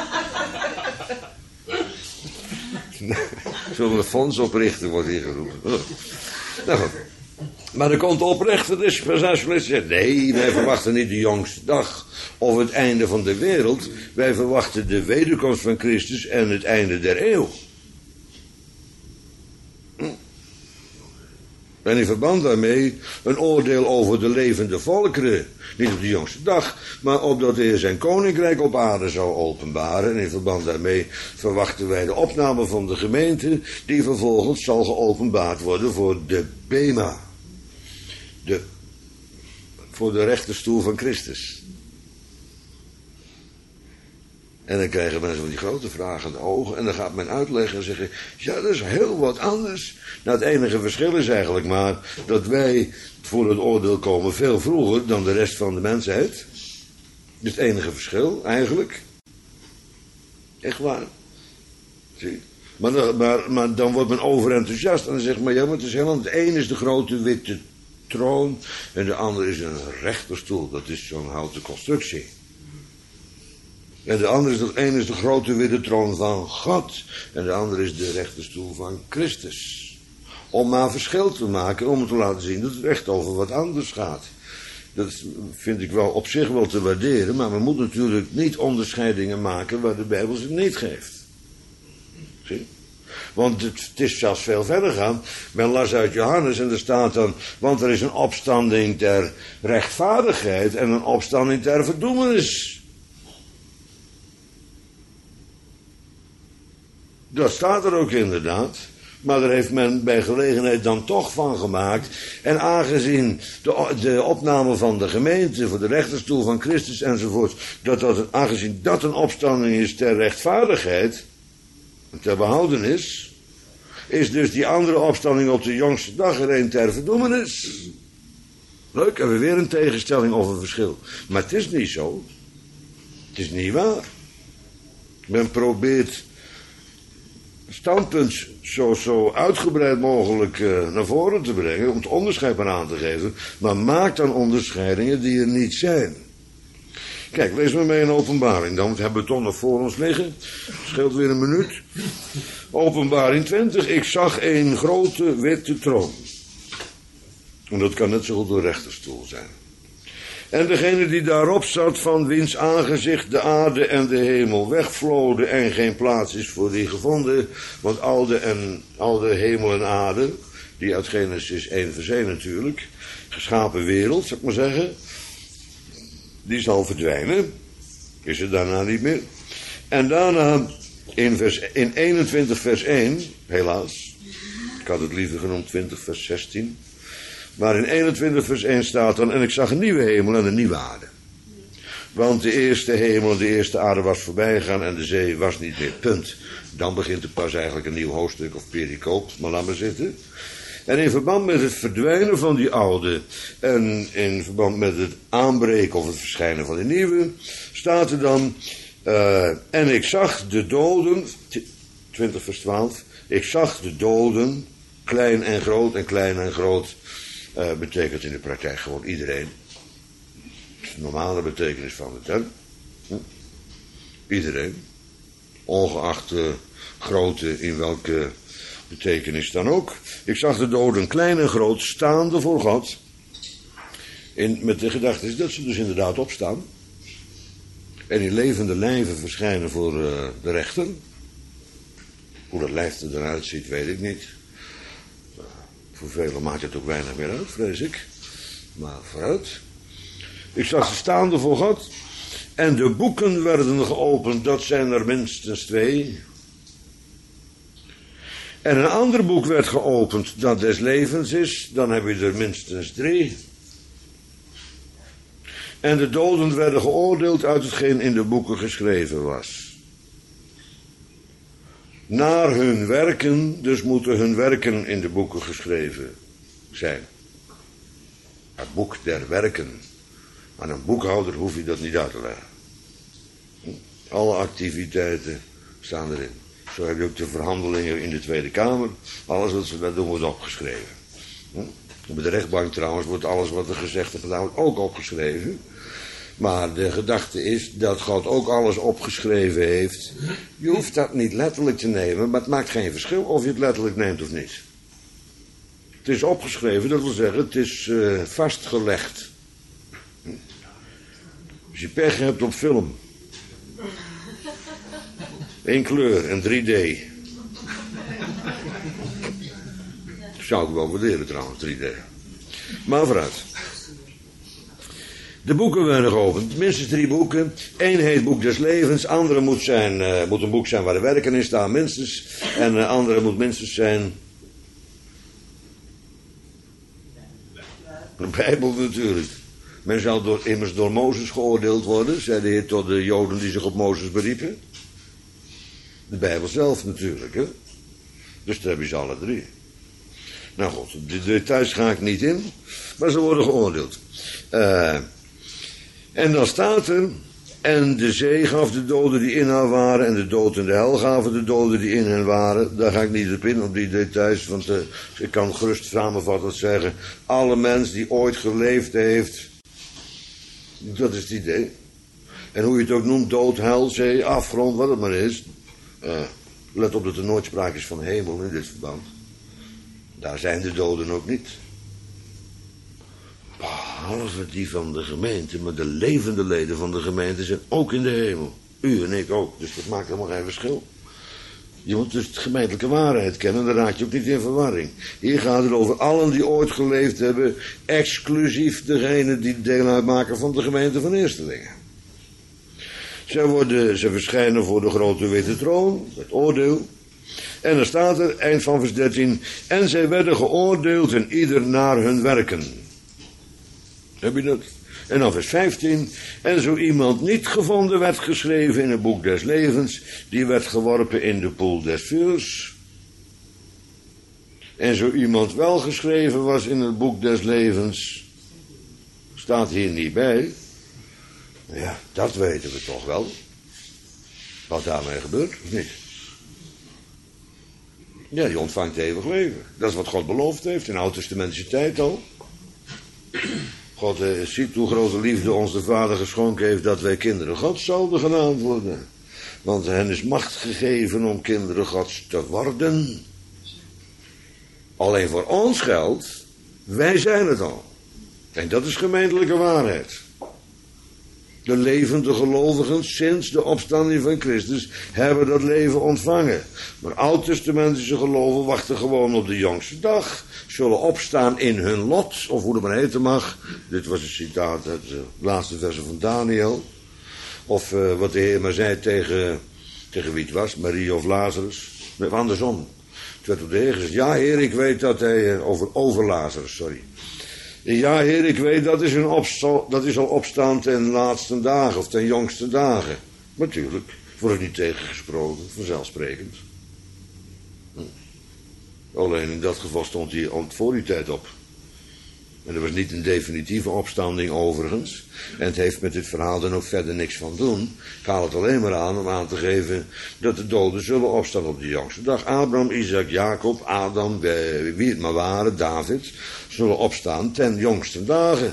Zullen we een fonds oprichten, wordt hier geroepen. Nou goed. Maar er komt oprechte dispensationist en zegt, nee, wij verwachten niet de jongste dag of het einde van de wereld. Wij verwachten de wederkomst van Christus en het einde der eeuw. En in verband daarmee een oordeel over de levende volkeren. Niet op de jongste dag, maar opdat hij zijn koninkrijk op aarde zou openbaren. En in verband daarmee verwachten wij de opname van de gemeente, die vervolgens zal geopenbaard worden voor de Bema. Voor de rechterstoel van Christus. En dan krijgen mensen van die grote vragende ogen. En dan gaat men uitleggen en zeggen, ja, dat is heel wat anders. Nou, het enige verschil is eigenlijk maar dat wij voor het oordeel komen veel vroeger dan de rest van de mensheid. Dat is het enige verschil, eigenlijk. Echt waar. Zie. Maar dan wordt men overenthousiast en dan zegt men, ja, maar het is heel anders. De een is de grote witte troon en de ander is een rechterstoel. Dat is zo'n houten constructie. En de een is de grote witte troon van God. En de andere is de rechterstoel van Christus. Om maar verschil te maken, om te laten zien dat het echt over wat anders gaat. Dat vind ik wel op zich wel te waarderen, maar men moet natuurlijk niet onderscheidingen maken waar de Bijbel ze niet geeft. Zie? Want het is zelfs veel verder gaan. Men las uit Johannes en er staat dan, want er is een opstanding ter rechtvaardigheid en een opstanding ter verdoemenis. Dat staat er ook inderdaad. Maar daar heeft men bij gelegenheid dan toch van gemaakt. En aangezien de opname van de gemeente voor de rechterstoel van Christus enzovoort, aangezien dat een opstanding is ter rechtvaardigheid, ter behoudenis, is dus die andere opstanding op de jongste dag er een ter verdoemenis. Leuk, hebben we weer een tegenstelling of een verschil. Maar het is niet zo. Het is niet waar. Men probeert standpunt zo uitgebreid mogelijk naar voren te brengen, om het onderscheid maar aan te geven, maar maakt dan onderscheidingen die er niet zijn. Kijk, lees maar mee in Openbaring, dan hebben we het toch nog voor ons liggen. Scheelt weer een minuut. Openbaring 20, ik zag een grote witte troon. En dat kan net zo goed een rechterstoel zijn. En degene die daarop zat, van wiens aangezicht de aarde en de hemel wegvloden en geen plaats is voor die gevonden, want al de hemel en aarde, die uit Genesis 1 vers 1 natuurlijk, geschapen wereld, zou ik maar zeggen, die zal verdwijnen, is er daarna niet meer. En daarna in 21 vers 1, helaas, ik had het liever genoemd 20 vers 16, maar in 21 vers 1 staat dan, en ik zag een nieuwe hemel en een nieuwe aarde. Want de eerste hemel en de eerste aarde was voorbij gegaan en de zee was niet meer, punt. Dan begint er pas eigenlijk een nieuw hoofdstuk of pericoop, maar laat maar zitten. En in verband met het verdwijnen van die oude en in verband met het aanbreken of het verschijnen van de nieuwe, staat er dan, en ik zag de doden, 20 vers 12, ik zag de doden, klein en groot, en klein en groot betekent in de praktijk gewoon iedereen. Dat is de normale betekenis van de term. Iedereen. Ongeacht de grootte in welke betekenis dan ook. Ik zag de doden klein en groot staande voor God. Met de gedachte dat ze dus inderdaad opstaan. En in levende lijven verschijnen voor de rechter. Hoe dat lijf er dan uitziet, weet ik niet. Voor velen maakt het ook weinig meer uit, vrees ik. Maar vooruit. Ik zag ze staande voor God. En de boeken werden geopend, dat zijn er minstens 2. En een ander boek werd geopend, dat des levens is, dan heb je er minstens 3. En de doden werden geoordeeld uit hetgeen in de boeken geschreven was. Naar hun werken, dus moeten hun werken in de boeken geschreven zijn. Het boek der werken. Aan een boekhouder hoef je dat niet uit te leggen. Alle activiteiten staan erin. Zo heb je ook de verhandelingen in de Tweede Kamer. Alles wat ze daar doen wordt opgeschreven. Bij de rechtbank trouwens wordt alles wat er gezegd en gedaan wordt ook opgeschreven. Maar de gedachte is dat God ook alles opgeschreven heeft. Je hoeft dat niet letterlijk te nemen, maar het maakt geen verschil of je het letterlijk neemt of niet. Het is opgeschreven, dat wil zeggen, het is vastgelegd. Als je pech hebt op film. In kleur en 3D. Zou ik wel waarderen trouwens, 3D. Maar vooruit. De boeken werden geopend, minstens 3 boeken. Eén heet Boek des Levens, andere moet een boek zijn waar de werken in staan, minstens. En de andere moet minstens zijn... De Bijbel natuurlijk. Men zal immers door Mozes geoordeeld worden, zei de Heer tot de Joden die zich op Mozes beriepen. De Bijbel zelf natuurlijk, hè. Dus daar heb je ze alle 3. Nou goed, de details ga ik niet in, maar ze worden geoordeeld. En dan staat er, en de zee gaf de doden die in haar waren, en de dood en de hel gaven de doden die in hen waren. Daar ga ik niet op in, op die details, want ik kan gerust samenvattend zeggen, alle mens die ooit geleefd heeft, dat is het idee. En hoe je het ook noemt, dood, hel, zee, afgrond, wat het maar is. Let op dat er nooit sprake is van hemel in dit verband. Daar zijn de doden ook niet. Behalve die van de gemeente, maar de levende leden van de gemeente zijn ook in de hemel. U en ik ook, dus dat maakt helemaal geen verschil. Je moet dus de gemeentelijke waarheid kennen, dan raak je ook niet in verwarring. Hier gaat het over allen die ooit geleefd hebben, exclusief degenen die deel uitmaken van de gemeente van Eerstelingen. Ze verschijnen voor de grote witte troon, het oordeel. En dan staat er, eind van vers 13, en zij werden geoordeeld en ieder naar hun werken. Heb je dat? En dan vers 15, en zo iemand niet gevonden werd geschreven in het boek des levens, die werd geworpen in de poel des vuurs. En zo iemand wel geschreven was in het boek des levens, staat hier niet bij. Ja, dat weten we toch wel. Wat daarmee gebeurt, of niet? Ja, die ontvangt eeuwig leven. Dat is wat God beloofd heeft in de Oud-testamentische tijd al. God ziet hoe grote liefde ons de Vader geschonken heeft dat wij kinderen Gods zouden genaamd worden. Want hen is macht gegeven om kinderen Gods te worden. Alleen voor ons geldt, wij zijn het al. En dat is gemeentelijke waarheid. De levende gelovigen sinds de opstanding van Christus hebben dat leven ontvangen. Maar oud-testamentische gelovigen wachten gewoon op de jongste dag. Zullen opstaan in hun lot, of hoe het maar heten mag. Dit was een citaat uit de laatste versen van Daniel. Of wat de Heer maar zei tegen wie het was, Marie of Lazarus. Nee, andersom. Het werd op de Heer gezegd, ja Heer, ik weet dat hij, over Lazarus, sorry. Ja, Heer, ik weet, dat is al opstaan ten laatste dagen, of ten jongste dagen. Natuurlijk, wordt er niet tegengesproken, vanzelfsprekend. Alleen in dat geval stond hij voor die tijd op. En er was niet een definitieve opstanding overigens. En het heeft met dit verhaal dan ook verder niks van doen. Ik haal het alleen maar aan om aan te geven dat de doden zullen opstaan op de jongste dag. Abraham, Isaac, Jacob, Adam, wie het maar waren, David, zullen opstaan ten jongste dagen.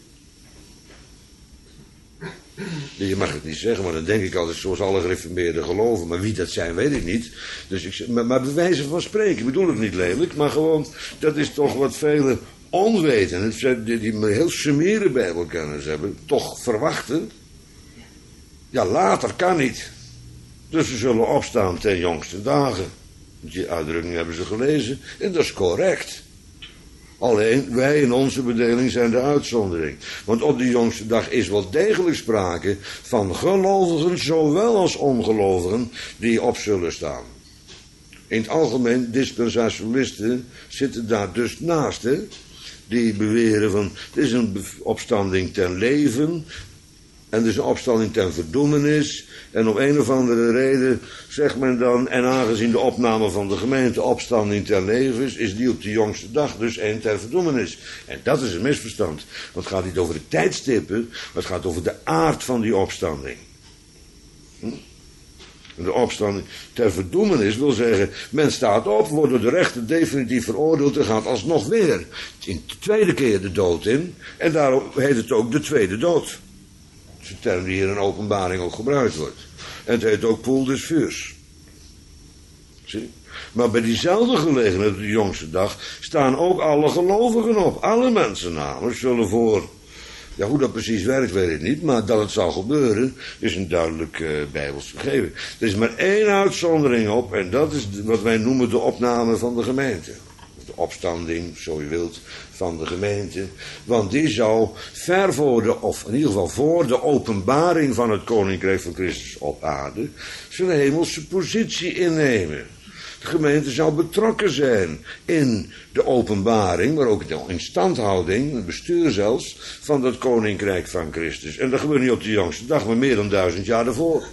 Je mag het niet zeggen, maar dan denk ik altijd zoals alle gereformeerden geloven. Maar wie dat zijn, weet ik niet. Dus maar bij wijze van spreken, ik bedoel het niet lelijk, maar gewoon, dat is toch wat velen onwetend, die heel summiere bijbelkennis hebben, toch verwachten. Ja, later kan niet. Dus ze zullen opstaan ten jongste dagen. Die uitdrukking hebben ze gelezen en dat is correct. Alleen wij in onze bedeling zijn de uitzondering. Want op de jongste dag is wel degelijk sprake van gelovigen zowel als ongelovigen die op zullen staan. In het algemeen, dispensationalisten zitten daar dus naast, hè? Die beweren van, het is een opstanding ten leven en het is een opstanding ten verdoemenis. En om een of andere reden zegt men dan, en aangezien de opname van de gemeente opstanding ten leven is die op de jongste dag dus een ter verdoemenis. En dat is een misverstand. Want het gaat niet over de tijdstippen, maar het gaat over de aard van die opstanding. De opstanding ter verdoemenis wil zeggen, men staat op, wordt door de rechter definitief veroordeeld en gaat alsnog weer in de tweede keer de dood in. En daarom heet het ook de tweede dood. Dat is een term die hier in openbaring ook gebruikt wordt. En het heet ook poel des vuurs. Zie? Maar bij diezelfde gelegenheid, de jongste dag, staan ook alle gelovigen op. Alle mensen namelijk zullen voor... Ja, hoe dat precies werkt, weet ik niet. Maar dat het zal gebeuren, is een duidelijk bijbels gegeven. Er is maar één uitzondering op. En dat is wat wij noemen de opname van de gemeente. De opstanding, zo je wilt, van de gemeente. Want die zou ver voor de, of in ieder geval voor de openbaring van het koninkrijk van Christus op aarde, zijn hemelse positie innemen. De gemeente zou betrokken zijn in de openbaring, maar ook in de instandhouding, het bestuur zelfs, van dat koninkrijk van Christus. En dat gebeurt niet op de jongste dag, maar meer dan 1000 jaar daarvoor.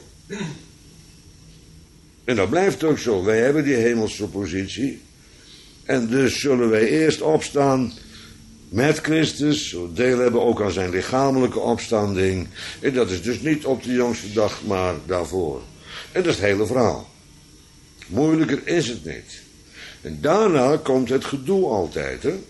En dat blijft ook zo. Wij hebben die hemelse positie. En dus zullen wij eerst opstaan met Christus, deel hebben ook aan zijn lichamelijke opstanding. En dat is dus niet op de jongste dag, maar daarvoor. En dat is het hele verhaal. Moeilijker is het niet. En daarna komt het gedoe altijd, hè.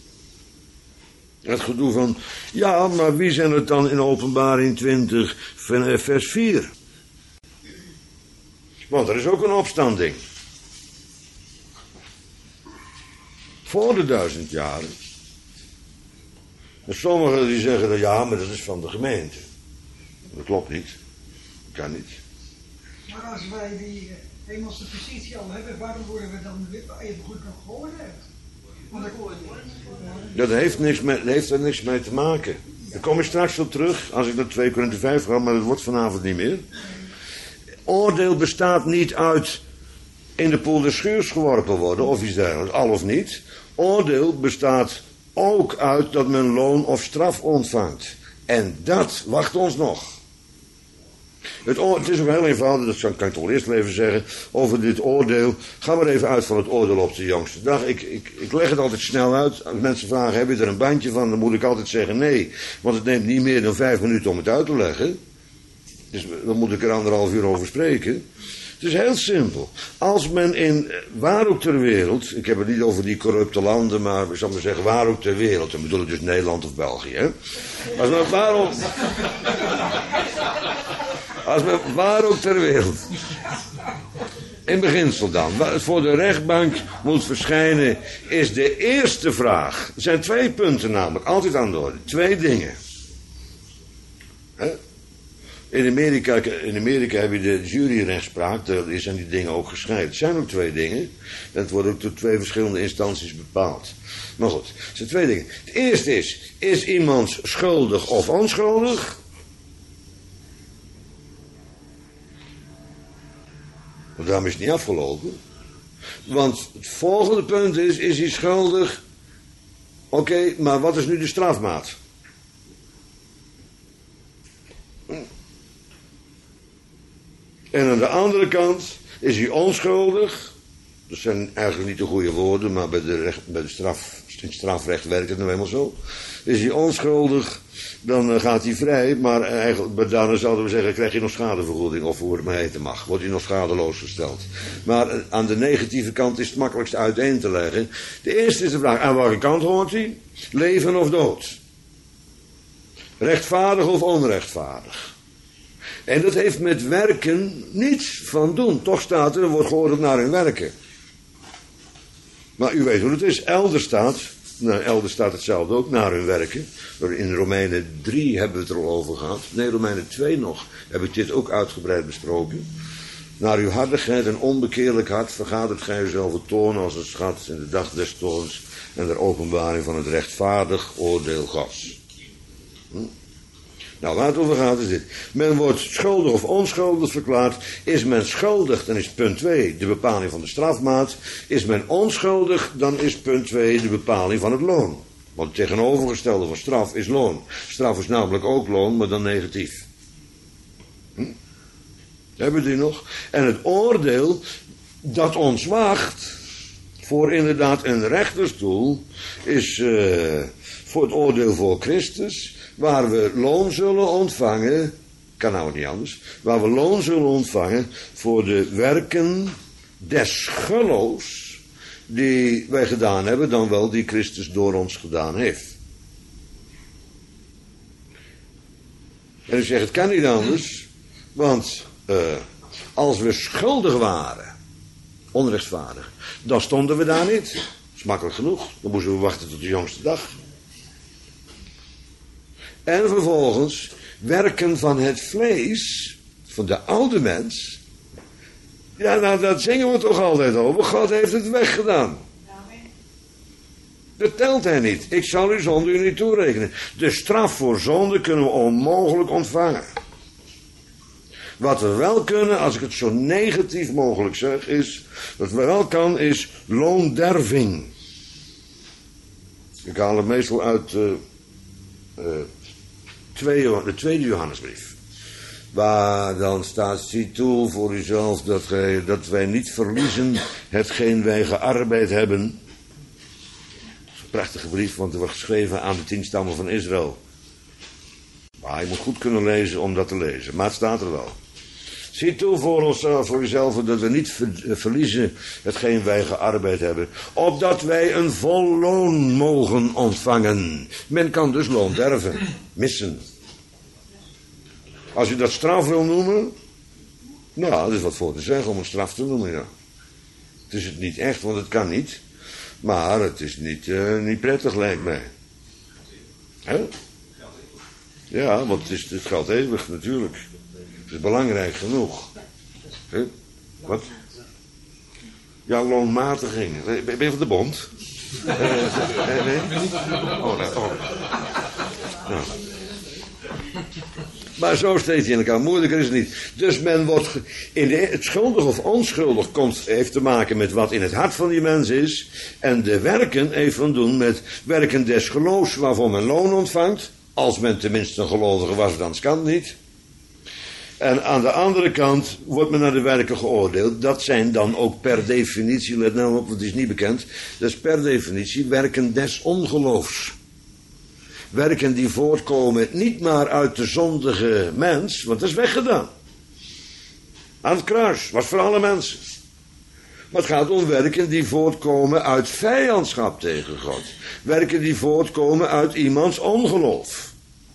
Het gedoe van, ja, maar wie zijn het dan in Openbaring 20, vers 4? Want er is ook een opstanding. Voor de 1000 jaren. En sommigen die zeggen, dat, ja, maar dat is van de gemeente. Dat klopt niet. Dat kan niet. Maar als wij die hemelse positie al hebben, waarom worden we dan even goed nog geoordeeld? Dat heeft er niks mee te maken. Daar kom ik straks op terug, als ik naar 2 Korinthe 5 ga, maar dat wordt vanavond niet meer. Oordeel bestaat niet uit in de poel des vuurs geworpen worden, of iets dergelijks, al of niet. Oordeel bestaat ook uit dat men loon of straf ontvangt. En dat wacht ons nog. Het is ook heel eenvoudig, dat kan ik toch eerst even zeggen, over dit oordeel. Ga maar even uit van het oordeel op de jongste dag. Ik leg het altijd snel uit. Als mensen vragen, heb je er een bandje van? Dan moet ik altijd zeggen nee. Want het neemt niet meer dan 5 minuten om het uit te leggen. Dus dan moet ik er 1,5 uur over spreken. Het is heel simpel. Als men in, waar ook ter wereld, ik heb het niet over die corrupte landen, maar ik zal maar zeggen, waar ook ter wereld, dan bedoel ik dus Nederland of België, hè? Als men waar ook ter wereld, in beginsel dan, voor de rechtbank moet verschijnen, is de eerste vraag. Er zijn 2 punten namelijk, altijd aan de orde. 2 dingen. Hè? In Amerika heb je de juryrechtspraak, daar zijn die dingen ook gescheiden. Het zijn ook 2 dingen. En het wordt ook door 2 verschillende instanties bepaald. Maar goed, het zijn 2 dingen. Het eerste is iemand schuldig of onschuldig? Want daarom is het niet afgelopen. Want het volgende punt is hij schuldig? Oké, maar wat is nu de strafmaat? En aan de andere kant is hij onschuldig. Dat zijn eigenlijk niet de goede woorden, maar bij de in strafrecht werkt het nou helemaal zo. Is hij onschuldig, dan gaat hij vrij, maar eigenlijk, daarna zouden we zeggen, krijg je nog schadevergoeding, of hoe het maar heten mag. Wordt hij nog schadeloos gesteld. Maar aan de negatieve kant is het makkelijkst uiteen te leggen. De eerste is de vraag, aan welke kant hoort hij? Leven of dood? Rechtvaardig of onrechtvaardig? En dat heeft met werken niets van doen. Toch staat er wordt geoordeeld naar hun werken. Maar u weet hoe het is. Elders staat hetzelfde ook, naar hun werken. In Romeinen 3 hebben we het er al over gehad. Nee, Romeinen 2 nog. Heb ik dit ook uitgebreid besproken. Naar uw hardigheid en onbekeerlijk hart vergadert gij uzelf toorn als een schat in de dag des toorns en der openbaring van het rechtvaardig oordeel Gods. Nou, waar het over gaat is dit. Men wordt schuldig of onschuldig verklaard. Is men schuldig, dan is punt 2 de bepaling van de strafmaat. Is men onschuldig, dan is punt 2 de bepaling van het loon. Want het tegenovergestelde van straf is loon. Straf is namelijk ook loon, maar dan negatief. Hebben we die nog? En het oordeel dat ons wacht voor inderdaad een rechterstoel is voor het oordeel voor Christus, waar we loon zullen ontvangen, kan nou niet anders, waar we loon zullen ontvangen voor de werken des geloofs die wij gedaan hebben, dan wel die Christus door ons gedaan heeft. En ik zeg, het kan niet anders, want als we schuldig waren, onrechtvaardig, dan stonden we daar niet. Dat is makkelijk genoeg. Dan moesten we wachten tot de jongste dag. En vervolgens werken van het vlees, van de oude mens. Ja, nou, dat zingen we toch altijd over. God heeft het weggedaan. Dat telt hij niet. Ik zal uw zonde u niet toerekenen. De straf voor zonde kunnen we onmogelijk ontvangen. Wat we wel kunnen, als ik het zo negatief mogelijk zeg, is, wat we wel kan, is loonderving. Ik haal het meestal uit de tweede Johannesbrief. Waar dan staat, zie toe voor uzelf dat wij niet verliezen hetgeen wij gearbeid hebben. Dat is een prachtige brief, want er wordt geschreven aan de 10 stammen van Israël. Maar je moet goed kunnen lezen om dat te lezen, maar het staat er wel. Zie toe voor uzelf dat we niet verliezen hetgeen wij gearbeid hebben, opdat wij een vol loon mogen ontvangen. Men kan dus loon derven, missen. Als u dat straf wil noemen, nou, er is wat voor te zeggen om een straf te noemen, ja. Het is het niet echt, want het kan niet, maar het is niet prettig, lijkt mij. Hè? Ja, want het geldt eeuwig natuurlijk. Het is belangrijk genoeg. He? Wat? Ja, loonmatiging. Ben je van de bond? Nee? Oh, nee. Oh. Nou. Maar zo steekt hij in elkaar. Moeilijker is het niet. Dus men wordt het schuldig of onschuldig heeft te maken met wat in het hart van die mens is. En de werken heeft van doen met werken des geloofs waarvoor men loon ontvangt. Als men tenminste een gelovige was, dan kan het niet. En aan de andere kant wordt men naar de werken geoordeeld. Dat zijn dan ook per definitie, let nou op, want het is niet bekend. Dat is per definitie werken des ongeloofs. Werken die voortkomen niet maar uit de zondige mens, want dat is weggedaan. Aan het kruis, was voor alle mensen. Maar het gaat om werken die voortkomen uit vijandschap tegen God. Werken die voortkomen uit iemands ongeloof.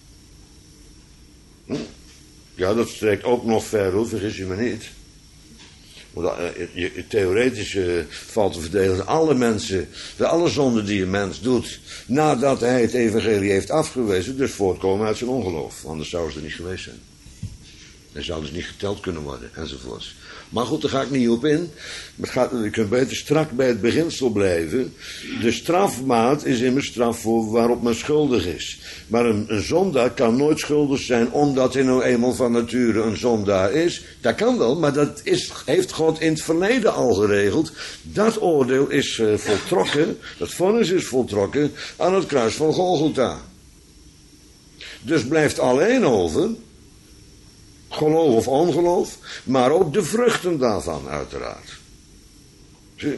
Ja, dat strekt ook nog ver, hoor, vergis je me niet. Want theoretisch valt te verdelen alle mensen, alle zonden die een mens doet, nadat hij het evangelie heeft afgewezen, dus voortkomen uit zijn ongeloof. Anders zou ze er niet geweest zijn. Hij zou dus niet geteld kunnen worden, enzovoorts. Maar goed, daar ga ik niet op in. Je kunt beter strak bij het beginsel blijven. De strafmaat is immers straf voor waarop men schuldig is. Maar een zondaar kan nooit schuldig zijn omdat hij nou eenmaal van nature een zondaar is. Dat kan wel, maar dat heeft God in het verleden al geregeld. Dat oordeel is voltrokken, dat vonnis is voltrokken aan het kruis van Golgotha. Dus blijft alleen over geloof of ongeloof, maar ook de vruchten daarvan uiteraard. Zie?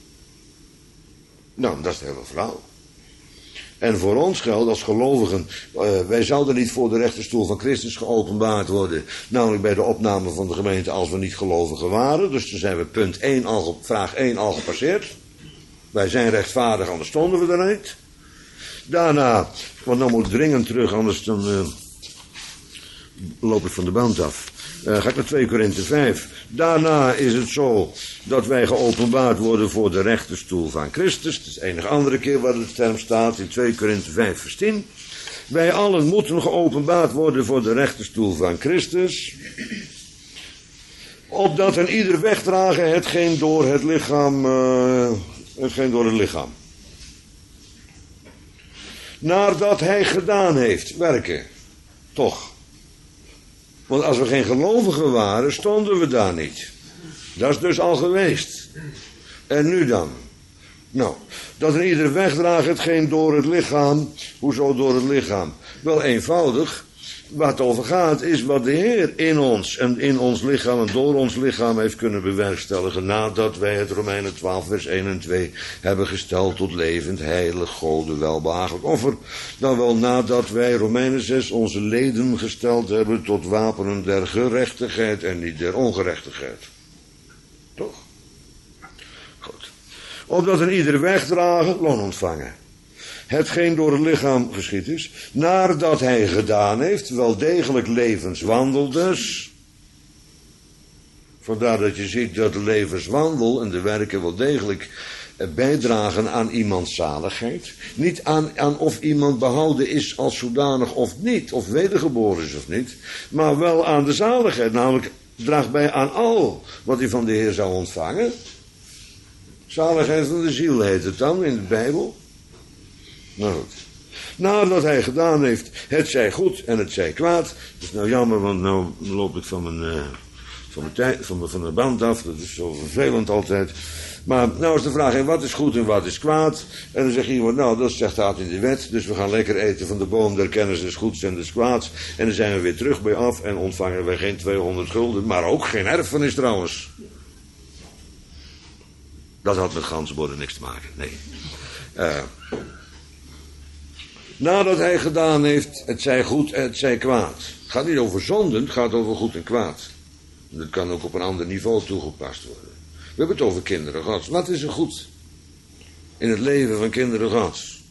Nou, dat is het hele verhaal. En voor ons geldt als gelovigen, wij zouden niet voor de rechterstoel van Christus geopenbaard worden, namelijk bij de opname van de gemeente als we niet gelovigen waren. Dus dan zijn we punt 1 vraag 1 al gepasseerd. Wij zijn rechtvaardig, anders stonden we er niet. Daarna, want dan moet ik dringend terug, anders dan loop ik van de band af. Ga ik naar 2 Korinthe 5. Daarna is het zo dat wij geopenbaard worden voor de rechterstoel van Christus. Het is de enige andere keer waar de term staat in 2 Korinthe 5 vers 10. Wij allen moeten geopenbaard worden voor de rechterstoel van Christus. Opdat een ieder wegdragen hetgeen door het lichaam. Nadat hij gedaan heeft, werken. Toch. Want als we geen gelovigen waren, stonden we daar niet. Dat is dus al geweest. En nu dan? Nou, dat een ieder wegdraagt hetgeen door het lichaam. Hoezo door het lichaam? Wel eenvoudig. Waar het over gaat is wat de Heer in ons en in ons lichaam en door ons lichaam heeft kunnen bewerkstelligen. Nadat wij het Romeinen 12 vers 1 en 2 hebben gesteld tot levend, heilig, Gode, welbehagelijk offer. Dan wel nadat wij Romeinen 6 onze leden gesteld hebben tot wapenen der gerechtigheid en niet der ongerechtigheid. Toch? Goed. Opdat een ieder wegdragen, loon ontvangen. Hetgeen door het lichaam geschied is, nadat hij gedaan heeft, wel degelijk levenswandel dus. Vandaar dat je ziet dat de levenswandel en de werken wel degelijk bijdragen aan iemands zaligheid. Niet aan of iemand behouden is als zodanig of niet, of wedergeboren is of niet, maar wel aan de zaligheid, namelijk draagt bij aan al wat hij van de Heer zou ontvangen. Zaligheid van de ziel heet het dan in de Bijbel. Nou goed. Nadat hij gedaan heeft, het zij goed en het zij kwaad. Dat is nou jammer, want nou loop ik van de band af. Dat is zo vervelend altijd. Maar nou is de vraag, wat is goed en wat is kwaad? En dan zegt iemand, nou dat staat in de wet. Dus we gaan lekker eten van de boom der kennis des goeds en des kwaads. En dan zijn we weer terug bij af en ontvangen we geen 200 gulden. Maar ook geen erfenis trouwens. Dat had met gansborden niks te maken, nee. Nadat hij gedaan heeft, het zij goed en het zij kwaad. Het gaat niet over zonden, het gaat over goed en kwaad. Dat kan ook op een ander niveau toegepast worden. We hebben het over kinderen Gods. Wat is er goed in het leven van kinderen Gods?